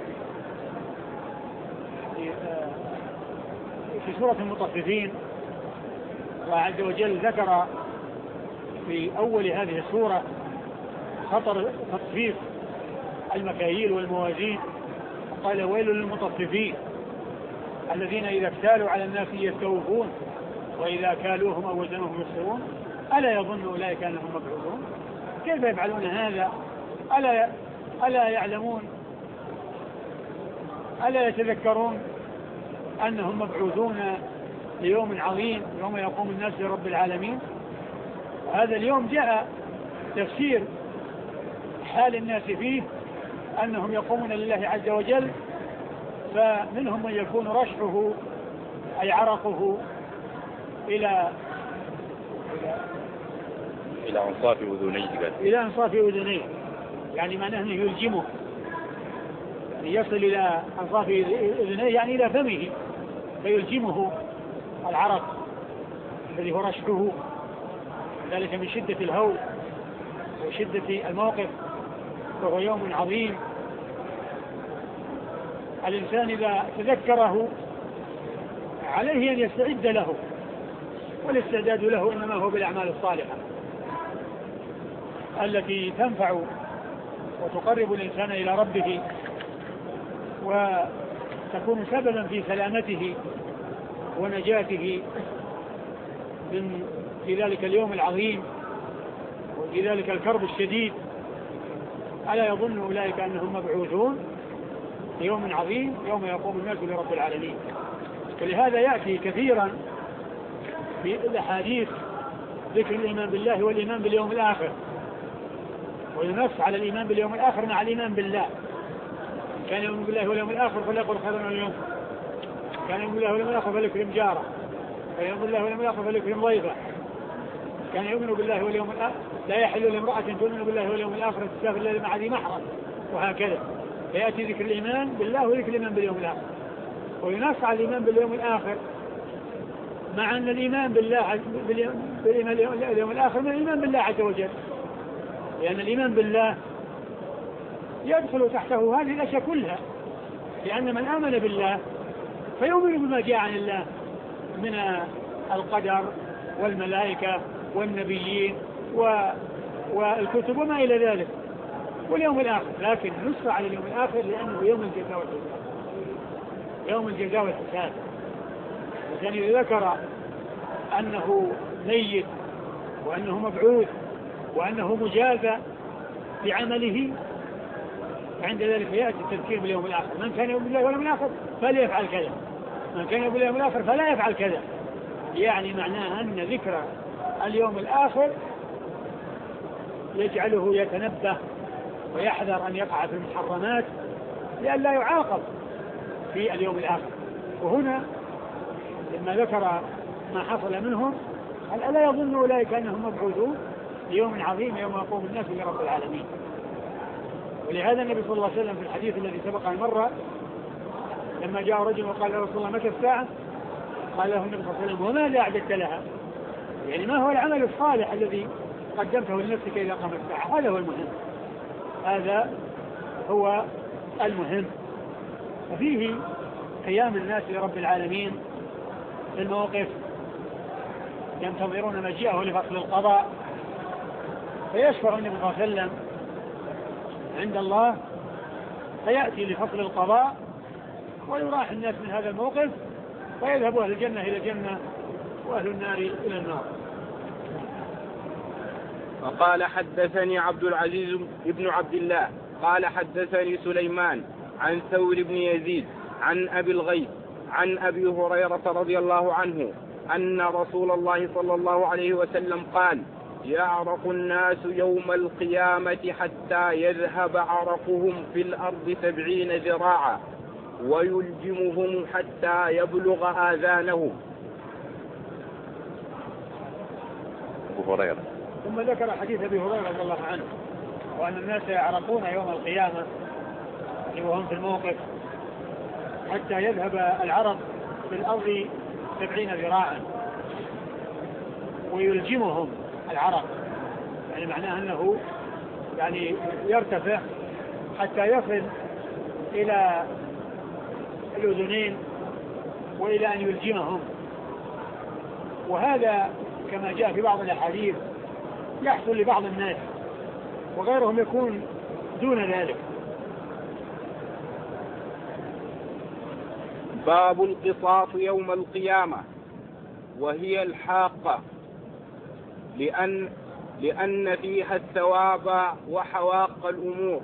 في سورة المطففين، وعز وجل ذكر في أول هذه السورة خطر تطفيف المكاييل والموازين، قال ويل للمطففين الذين إذا اكتالوا على الناس يستوفون وإذا كالوهم أو وزنوهم يخسرون ألا يظن أولئك أنهم مبعوثون. كيف يفعلون هذا؟ ألا ألا يعلمون ألا يتذكرون أنهم مبعوثون ليوم عظيم يوم يقوم الناس لرب العالمين؟ هذا اليوم جاء تفسير حال الناس فيه أنهم يقومون لله عز وجل، فمنهم من يكون رشحه أي عرقه إلى إلى أنصاف أذنيه إلى أنصاف أذنيه، يعني معناه أنه يلجمه، يعني يصل إلى أنصاف أذنيه يعني إلى فمه، فيلجمه العرق الذي هو رشحه، ذلك من شدة الهول وشدة الموقف، وهو يوم عظيم. الإنسان إذا تذكره عليه أن يستعد له، والاستعداد له إنما هو بالأعمال الصالحة التي تنفع وتقرب الإنسان إلى ربه وتكون سببا في سلامته ونجاته من في ذلك اليوم العظيم وفي ذلك الكرب الشديد. ألا يظن أولئك أنهم مبعوثون يوم عظيم يوم يقوم الناس لرب العالمين. ولهذا يأتي كثيرا في الأحاديث ذكر الإيمان بالله والإيمان باليوم الآخر، وينص على الإيمان باليوم الآخر مع الإيمان بالله. كان يؤمن بالله واليوم الآخر فليقل خيرا اليوم، كان يؤمن بالله واليوم الآخر فليكرم جاره، كان يؤمن بالله واليوم الآخر فليكرم ضيفه، كان يؤمن بالله واليوم الآخر لا يحل لامرأة تؤمن بالله واليوم الآخر تسافر إلا مع ذي محرم، وهكذا. فيأتي ذكر الإيمان بالله وذكر الإيمان باليوم الآخر، وينص على الإيمان باليوم الآخر مع أن الإيمان بالله باليوم الآخر من الإيمان بالله عز وجل، لأن الإيمان بالله يدخل تحته هذه الأشياء كلها، لأن من آمن بالله فيؤمن بما جاء عن الله من القدر والملائكة والنبيين والكتب وما إلى ذلك واليوم الآخر. لكن نص على اليوم الآخر لأنه يوم الجزاء والحساب، يوم الجزاء والحساب. الإنسان إذا ذكر أنه ميت وأنه مبعوث وأنه مجازى بعمله عند ذلك يأتي التذكير باليوم الآخر. من كان يؤمن بالله واليوم الآخر فليفعل كذا، من كان يؤمن بالله واليوم الآخر فلا يفعل كذا. يعني معناه أن ذكر اليوم الآخر يجعله يتنبه ويحذر أن يقع في المحرمات لأن لا يعاقب في اليوم الآخر. وهنا لما ذكر ما حصل منهم قال ألا يظن أولئك أنهم مبعوثون ليوم عظيم يوم يقوم الناس لرب العالمين. ولهذا النبي صلى الله عليه وسلم في الحديث الذي سبق المرة لما جاء رجل وقال يا رسول الله متى الساعة؟ قال له النبي صلى الله عليه وسلم وماذا أعددت لها؟ يعني ما هو العمل الصالح الذي قدمته لنفسك إذا قام الساعة؟ هذا هو المهم، هذا هو المهم. ففيه قيام الناس لرب العالمين في الموقف، ينتظرون مجيئه لفصل القضاء، فيشفع النبي صلى الله عليه وسلم عند الله فيأتي لفصل القضاء ويراح الناس من هذا الموقف فيذهب أهل الجنة إلى الجنة وأهل النار إلى النار. وقال حدثني عبد العزيز بن عبد الله قال حدثني سليمان عن ثور بن يزيد عن أبي الغيث عن أبي هريرة رضي الله عنه أن رسول الله صلى الله عليه وسلم قال يعرق الناس يوم القيامة حتى يذهب عرقهم في الأرض سبعين ذراعا ويلجمهم حتى يبلغ آذانهم. أبو هريرة ثم ذكر حديث أبي هريرة رضي الله عنه وأن الناس يعرقون يوم القيامة وهم في الموقف حتى يذهب العرق في الأرض سبعين ذراعا ويلجمهم العرق، يعني معناه أنه يعني يرتفع حتى يصل إلى الأذنين وإلى أن يلجمهم. وهذا كما جاء في بعض الأحاديث يحصل لبعض الناس وغيرهم يكون دون ذلك. باب القصاص يوم القيامة، وهي الحاقة لأن, لأن فيها الثواب وحواق الأمور.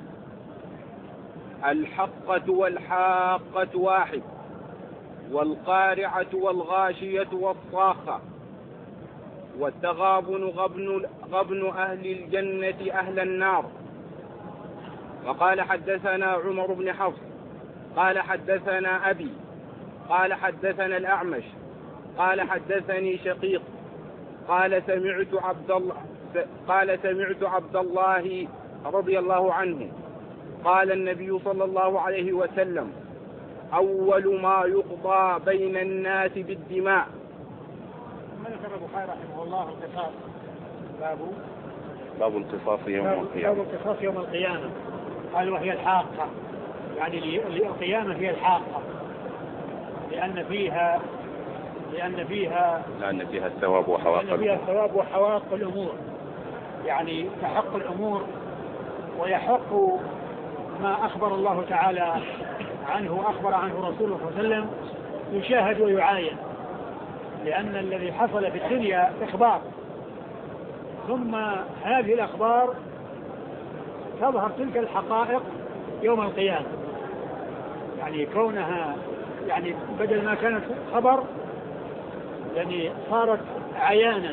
الحقة والحاقة واحد، والقارعة والغاشية والصاخة، والتغابن غبن, غبن أهل الجنة أهل النار. وقال حدثنا عمر بن حفص قال حدثنا أبي قال حدثنا الأعمش قال حدثني شقيق قال سمعت عبد الله قال سمعت عبد الله رضي الله عنه قال النبي صلى الله عليه وسلم: أول ما يقضى بين الناس بالدماء. ذكر البخاري رحمه الله القصاص، باب باب القصاص يوم القيامة. باب القصاص يوم القيامة قال وهي الحاقة، يعني القيامة هي الحاقة لأن فيها لأن فيها لأن فيها الثواب وحواق لأن فيها الثواب وحواق الأمور، يعني تحق الأمور ويحق ما أخبر الله تعالى عنه وأخبر عنه رسوله صلى الله عليه وسلم يشاهد ويعاين، لأن الذي حصل في الدنيا إخبار، ثم هذه الأخبار تظهر تلك الحقائق يوم القيامة، يعني كونها يعني بدل ما كانت خبر يعني صارت عيانا،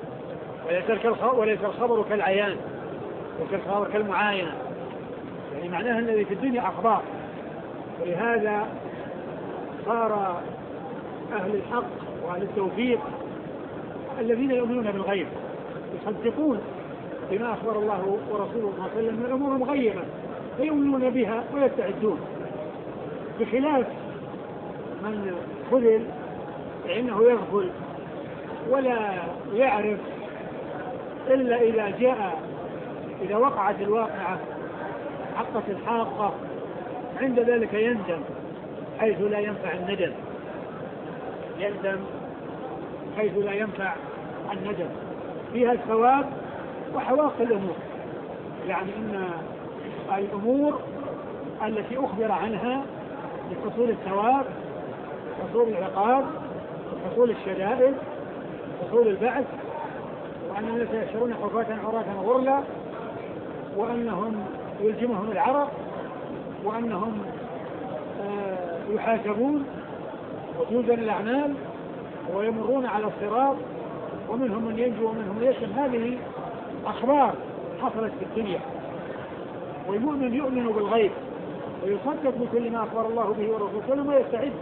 وليس الخبر كالعيان وليس الخبر كالمعاينة، يعني معناها الذي في الدنيا أخبار. ولهذا صار أهل الحق وأهل التوفيق الذين يؤمنون بالغيب يصدقون بما أخبر الله ورسوله صلى الله عليه وسلم من الأمور المغيبة فيؤمنون بها ويستعدون، بخلاف من خذل فإنه يغفل ولا يعرف إلا إذا جاء إذا وقعت الواقعة حقت الحاقة، عند ذلك يندم حيث لا ينفع الندم يندم حيث لا ينفع الندم. فيها الثواب وحواق الأمور، يعني إن الأمور التي أخبر عنها لحصول الثواب حصول العقاب حصول الشدائد حصول البعث، وأن الناس يحشرون حفاة عراة غرلا، وأنهم يلجمهم العرق، وأنهم آه يحاسبون وتوزن الأعمال ويمرون على الصراط ومنهم من ينجو ومنهم من يسلم. هذه أخبار حصلت في الدنيا، والمؤمن يؤمن بالغيب ويصدق بكل ما أخبر الله به ورسوله ويستعد،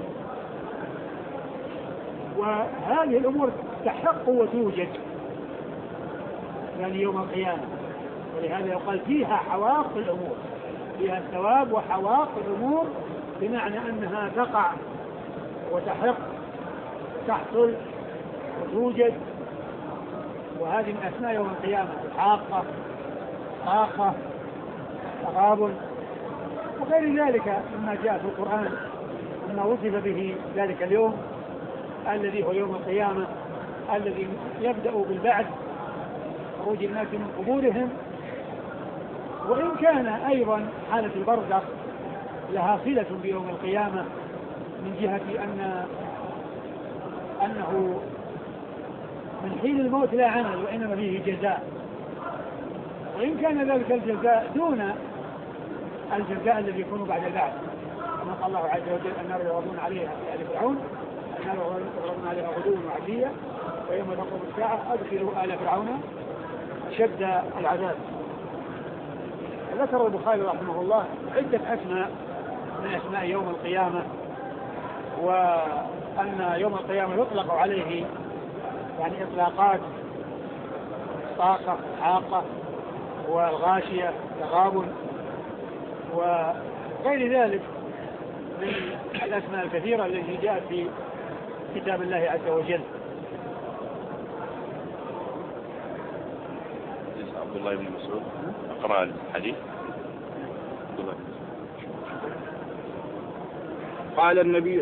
وهذه الأمور تحق وتوجد يعني يوم القيامة. ولهذا يقال فيها حواق الأمور، فيها الثواب وحواق الأمور، بمعنى أنها تقع وتحق تحصل وتوجد، وهذه من أسماء يوم القيامة: الحاقة، حاقة، تغابن، وغير ذلك مما جاء في القرآن مما وصف به ذلك اليوم الذي هو يوم القيامة، الذي يبدأ بالبعث خروج الناس من قبورهم. وإن كان أيضا حالة البرزخ لها صلة بيوم القيامة من جهة أن أنه من حين الموت لا عمل وإنما فيه جزاء، وإن كان ذلك الجزاء دون الجزاء الذي يكون بعد البعث، كما قال الله عز وجل: النار يعرضون عليها آل فرعون النار يعرضون عليها غدوا وعشيا ويوم تقوم الساعة أدخلوا آل فرعون أشد العذاب. ذكر البخاري رحمه الله عدة أسماء من أسماء يوم القيامة، وأن يوم القيامة يطلق عليه يعني إطلاقات الطاقة حاقة، والغاشية تغابن، وغير ذلك من الأسماء الكثيرة التي جاءت في كتاب الله عز وجل. عبد الله بن مسعود أقرأ الحديث. قال النبي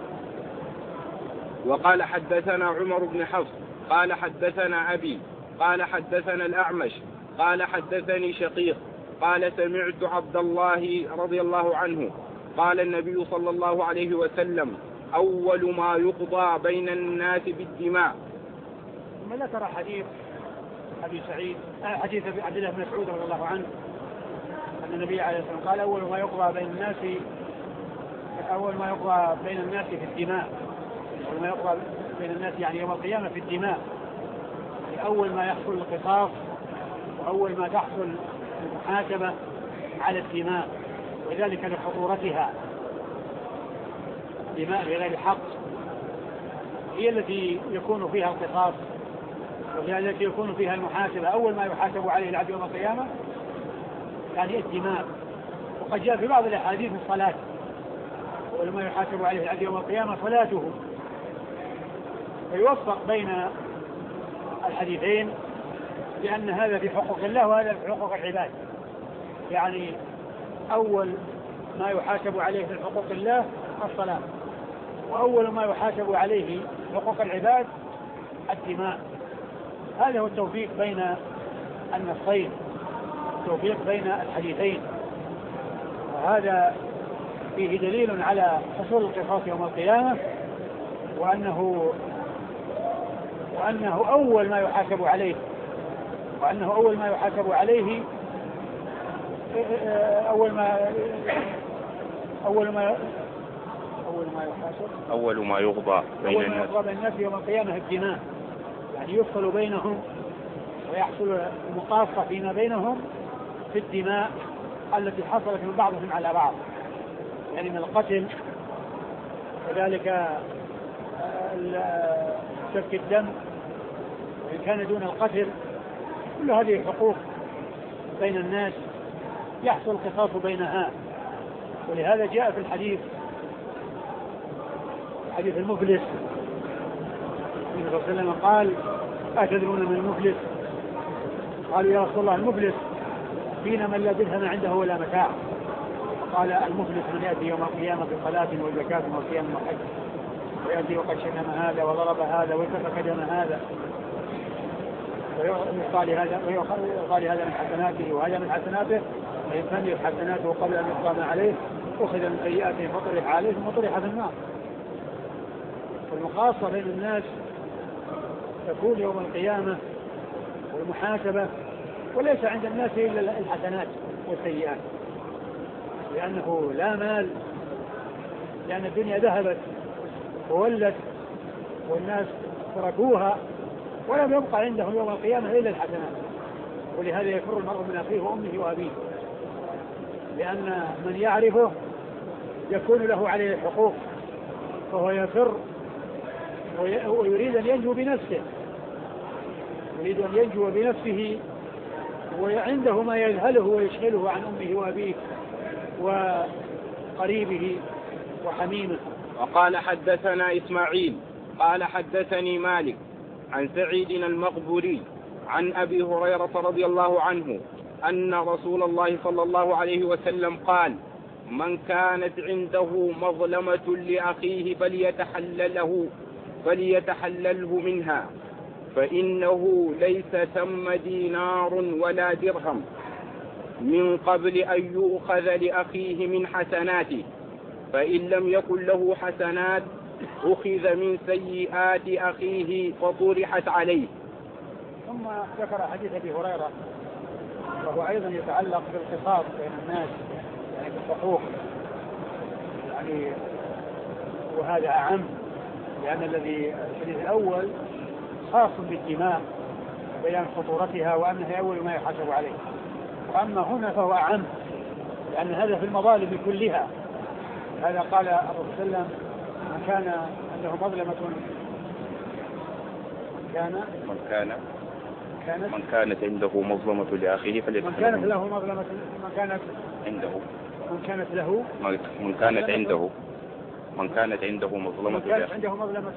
وقال حدثنا عمر بن حفص قال حدثنا أبي قال حدثنا الأعمش قال حدثني شقيق قال سمعت عبد الله رضي الله عنه قال النبي صلى الله عليه وسلم أول ما يقضى بين الناس بالدماء. ثم ذكر حديث أبي سعيد حديث عبد الله بن مسعود رضي الله عنه أن النبي عليه الصلاة والسلام قال أول ما يقضى بين الناس أول ما يقضى بين الناس في الدماء. أول ما يقضى بين الناس يعني يوم القيامة في الدماء، أول ما يحصل القصاص وأول ما تحصل المحاسبة على الدماء، وذلك لخطورتها. الدماء بغير حق هي التي يكون فيها القصاص وهي التي يكون فيها المحاسبة. أول ما يحاسب عليه العبد يوم القيامة يعني الدماء. وقد جاء في بعض الأحاديث الصلاة، أول ما يحاسب عليه العبد يوم القيامة صلاته. فيوفق بين الحديثين لأن هذا في حقوق الله وهذا في حقوق العباد. يعني أول ما يحاسب عليه في حقوق الله الصلاة، وأول ما يحاسب عليه حقوق العباد الدماء. هذا هو التوفيق بين النصين، التوفيق بين الحديثين. وهذا فيه دليل على حصول القصاص يوم القيامة، وأنه وأنه أول ما يحاسب عليه وأنه أول ما يحاسب عليه أول ما أول ما أول ما يحاسب أول ما يقضى بين الناس أول ما يقضى بين الناس يوم القيامة الدماء، يعني يفصل بينهم ويحصل المقاصة فيما بينهم في الدماء التي حصلت من بعضهم على بعض، يعني من القتل وذلك سفك الدم وإن كان دون القتل. كل هذه حقوق بين الناس يحصل القصاص بينها. ولهذا جاء في الحديث حديث المفلس النبي صلى الله عليه وسلم قال أتدرون من المفلس؟ قالوا يا رسول الله المفلس فينا من لا درهم عنده ولا متاع. قال المفلس من يأتي يوم القيامة بصلاة وزكاة وصيام وحج ويأتي وقد شتم هذا وضرب هذا وسفك دم هذا ويقال هذا ويقال هذا من حسناته وهذا من حسناته، وإن فنيت حسناته قبل أن يقضى ما عليه أخذ من سيئاته فطرح عليه ثم طرح في النار. والمقاصة بين الناس تكون يوم القيامة والمحاسبة، وليس عند الناس إلا الحسنات والسيئات، لأنه لا مال، لأن الدنيا ذهبت وولت والناس تركوها ولم يبقى عندهم يوم القيامة إلا الحسنات. ولهذا يفر المرء من أخيه وأمه وأبيه، لأن من يعرفه يكون له عليه الحقوق فهو يفر ويريد أن ينجو بنفسه يريد أن ينجو بنفسه وعنده ما يذهله ويشغله عن أمه وأبيه وقريبه وحميمه. وقال حدثنا إسماعيل قال حدثني مالك عن سعيد المقبوري عن أبي هريرة رضي الله عنه أن رسول الله صلى الله عليه وسلم قال من كانت عنده مظلمة لأخيه فليتحلله فليتحلله منها فإنه ليس ثم دينار ولا درهم من قبل أن يؤخذ لأخيه من حسناته، فإن لم يكن له حسنات أخذ من سيئات أخيه فطرحت عليه. ثم ذكر حديث أبي هريرة وهو أيضا يتعلق بالقصاص بين الناس، يعني بالحقوق، يعني وهذا أعم، لأن الذي الحديث الأول خاص بالدماء بيان خطورتها وأنها أول ما يحاسب عليه، وأما هنا فهو أعم لأن هذا في المظالم كلها. هذا قال الرسول صلى الله عليه وسلم من كان عنده مظلمة كان من كان كانت من كانت عنده مظلمة لأخيه من فليتحلل كانت منها. له مظلمة من كانت عنده من كانت له من كانت عنده من كانت عنده مظلمة من كانت لأخيه عنده مظلمة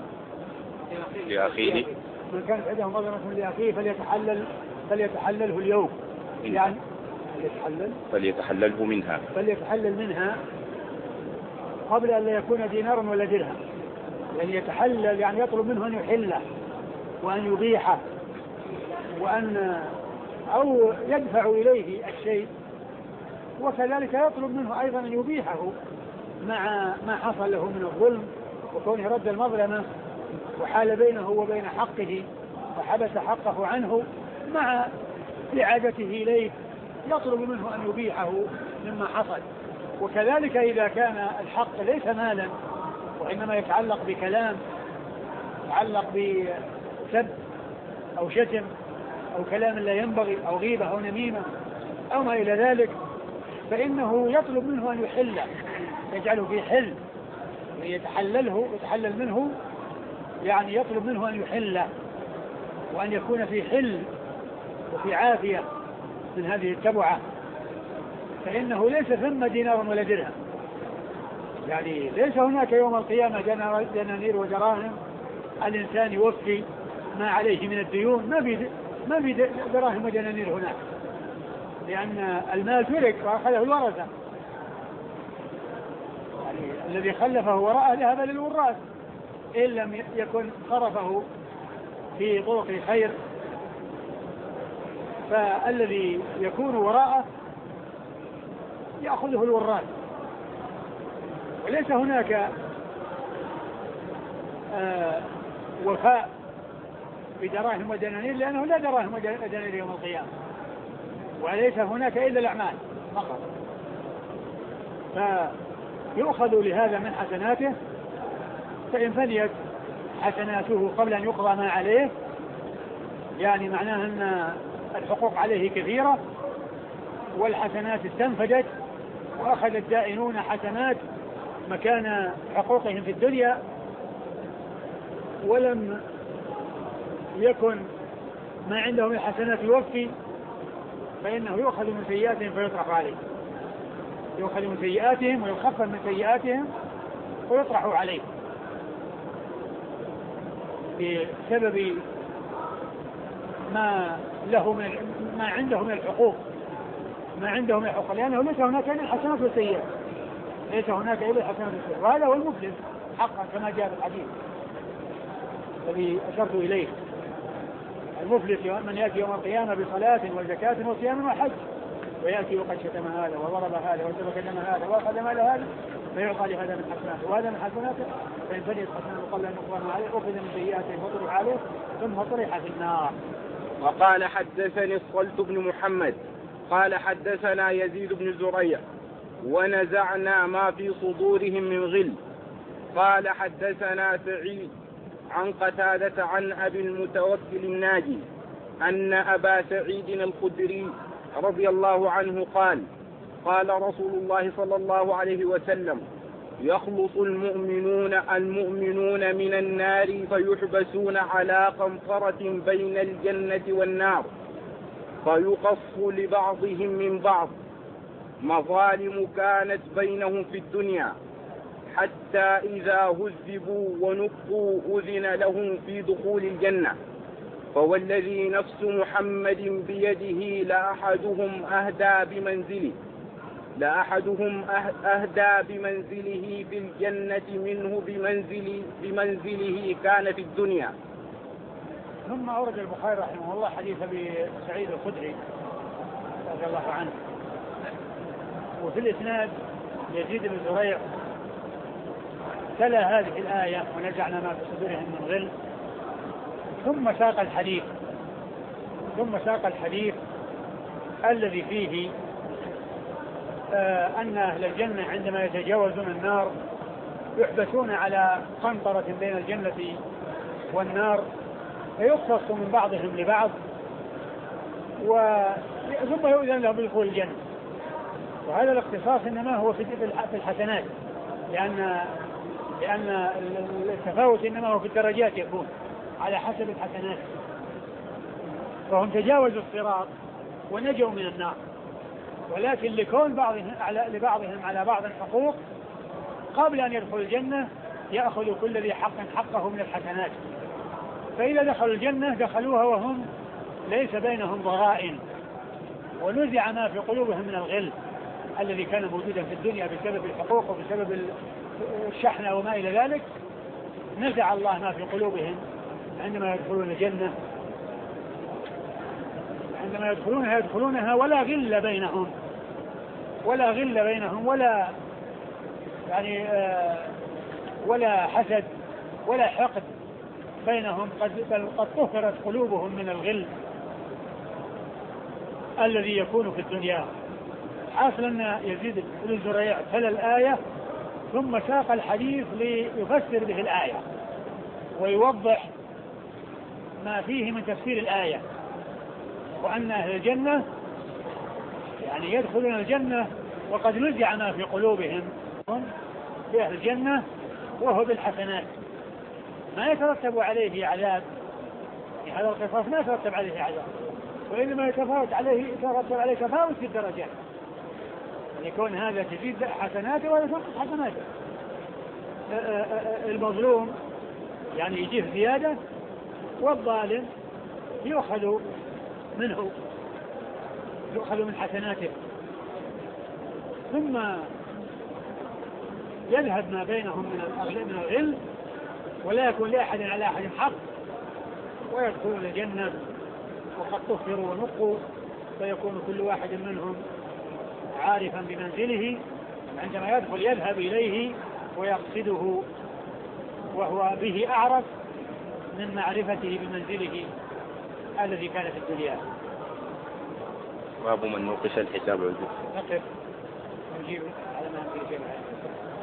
لأخيه من كانت عنده مظلمة لأخيه فليتحلل فليتحلله اليوم. منها. يعني فليتحلل فليتحلله منها فليتحلل منها قبل أن لا يكون دينار ولا درهم. يعني يتحلل يعني يطلب منه أن يحله وأن يبيحه وأن أو يدفع إليه الشيء، وكذلك يطلب منه أيضا أن يبيحه مع ما حصل له من الظلم وكونه رد المظلمة وحال بينه وبين حقه وحبس حقه عنه مع إعادته إليه، يطلب منه أن يبيحه مما حصل. وكذلك إذا كان الحق ليس مالا وإنما يتعلق بكلام يتعلق بسب أو شتم أو كلام لا ينبغي أو غيبة أو نميمة أو ما إلى ذلك، فإنه يطلب منه أن يحله، يجعله في حل، يتحلله يتحلل منه، يعني يطلب منه أن يحله وأن يكون في حل وفي عافية من هذه التبعة، فإنه ليس ثم دينار ولا درهم. يعني ليس هناك يوم القيامة دنانير ودراهم الإنسان يوفي ما عليه من الديون، ما في ما في دراهم ودنانير هناك، لأن المال ترك وأخذه الورثة، يعني الذي خلفه وراءه ذهب للوراث إن لم يكن صرفه في طرق خير، فالذي يكون وراءه يأخذه الوراث. وليس هناك آه وفاء بدراهم ودنانير، لأنه لا دراهم ودنانير يوم القيامة، وليس هناك إلا الأعمال فقط، فيؤخذ لهذا من حسناته، فإن فنيت حسناته قبل أن يقضى ما عليه، يعني معناه أن الحقوق عليه كثيرة والحسنات استنفدت وأخذ الدائنون حسنات مكان حقوقهم في الدنيا، ولم يكن ما عندهم الحسنات يوفي، فإنه يؤخذ من سيئاتهم فيطرح عليه، يؤخذ من سيئاتهم ويخفف من سيئاتهم ويطرح عليه بسبب ما له من ما عنده من الحقوق ما عنده من الحقوق لأنه ليس هناك إلا الحسنات والسيئات، ليس هناك إلا الحسنات والسيئات، وهذا هو المفلس حقا كما جاء في الحديث الذي أشرت إليه. المفلس من يأتي يوم القيامة بصلاة وزكاة وصيام وحج، ويأتي وقد شتم هذا وضرب هذا وسفك دم هذا وأخذ مال هذا، فيعطى لهذا من حسناته وهذا من حسناته، فإن فنيت حسناته قبل أن يقضى عليه أخذ من سيئاته وطرح عليه ثم طرح في النار. وقال حدثني الصلت بن محمد قال حدثنا يزيد بن زريع ونزعنا ما في صدورهم من غل. قال حدثنا سعيد عن قتادة عن أبي المتوكل الناجي أن أبا سعيد الخدري رضي الله عنه قال قال رسول الله صلى الله عليه وسلم: يخلص المؤمنون المؤمنون من النار فيحبسون على قنطرة بين الجنة والنار، فيقص لبعضهم من بعض مظالم كانت بينهم في الدنيا، حتى إذا هذبوا ونقوا أذن لهم في دخول الجنة. فوالذي نفس محمد بيده لأحدهم أهدى بمنزله لأحدهم أهدى بمنزله في الجنة منه بمنزل بمنزله كان في الدنيا. ثم أورد البخاري رحمه الله حديث أبي سعيد الخدري رضي الله عنه، وفي الإسناد يزيد بن زريع تلا هذه الآية: ونزعنا ما في صدورهم من غل، ثم ساق الحديث ثم ساق الحديث الذي فيه آه أن أهل الجنة عندما يتجاوزون النار يحبسون على قنطرة بين الجنة والنار، فيختص من بعضهم لبعض ثم يؤذن لهم بدخول الجنة. وهذا الاختصاص إنما هو في الحسنات، لأن لأن التفاوت إنما هو في الدرجات، يكون على حسب الحسنات. فهم تجاوزوا الصراط ونجوا من النار، ولكن لكون بعضهم على لبعضهم على بعض حقوق قبل أن يدخلوا الجنة يأخذ كل ذي حق حقه من الحسنات، فإذا دخلوا الجنة دخلوها وهم ليس بينهم ضغائن، ونزع ما في قلوبهم من الغل الذي كان موجودا في الدنيا بسبب الحقوق وبسبب الشحنة وما إلى ذلك. نزع الله ما في قلوبهم عندما يدخلون الجنة، عندما يدخلونها يدخلونها ولا غل بينهم ولا غل بينهم ولا يعني آه ولا حسد ولا حقد بينهم، قد بل قد طهرت قلوبهم من الغل الذي يكون في الدنيا. حاصل أن يزيد بن زريع تلا الآية ثم ساق الحديث ليفسر به الآية ويوضح ما فيه من تفسير الآية، وأن أهل الجنة يعني يدخلون الجنة وقد نزع ما في قلوبهم بأهل الجنة وهو بالحسنات، ما يترتب عليه عذاب، في هذا القصاص ما يترتب عليه عذاب، وإنما يتفاوت عليه يترتب عليه تفاوت في الدرجات، يكون هذا تزيد حسناته ولا تنقص حسناته. المظلوم يعني يجيه زيادة، والظالم يؤخذ منه يؤخذ من حسناته، ثم يذهب ما بينهم من الغل ولا يكون لأحد على أحد حق، ويدخلون الجنة وقد طهروا ونقوا، فيكون كل واحد منهم عارفا بمنزله، عندما يدخل يذهب إليه ويقصده وهو به أعرف من معرفته بمنزله الذي كان في الدنيا. باب من نوقش الحساب والجزء. نقف نجيب على ما في شيء.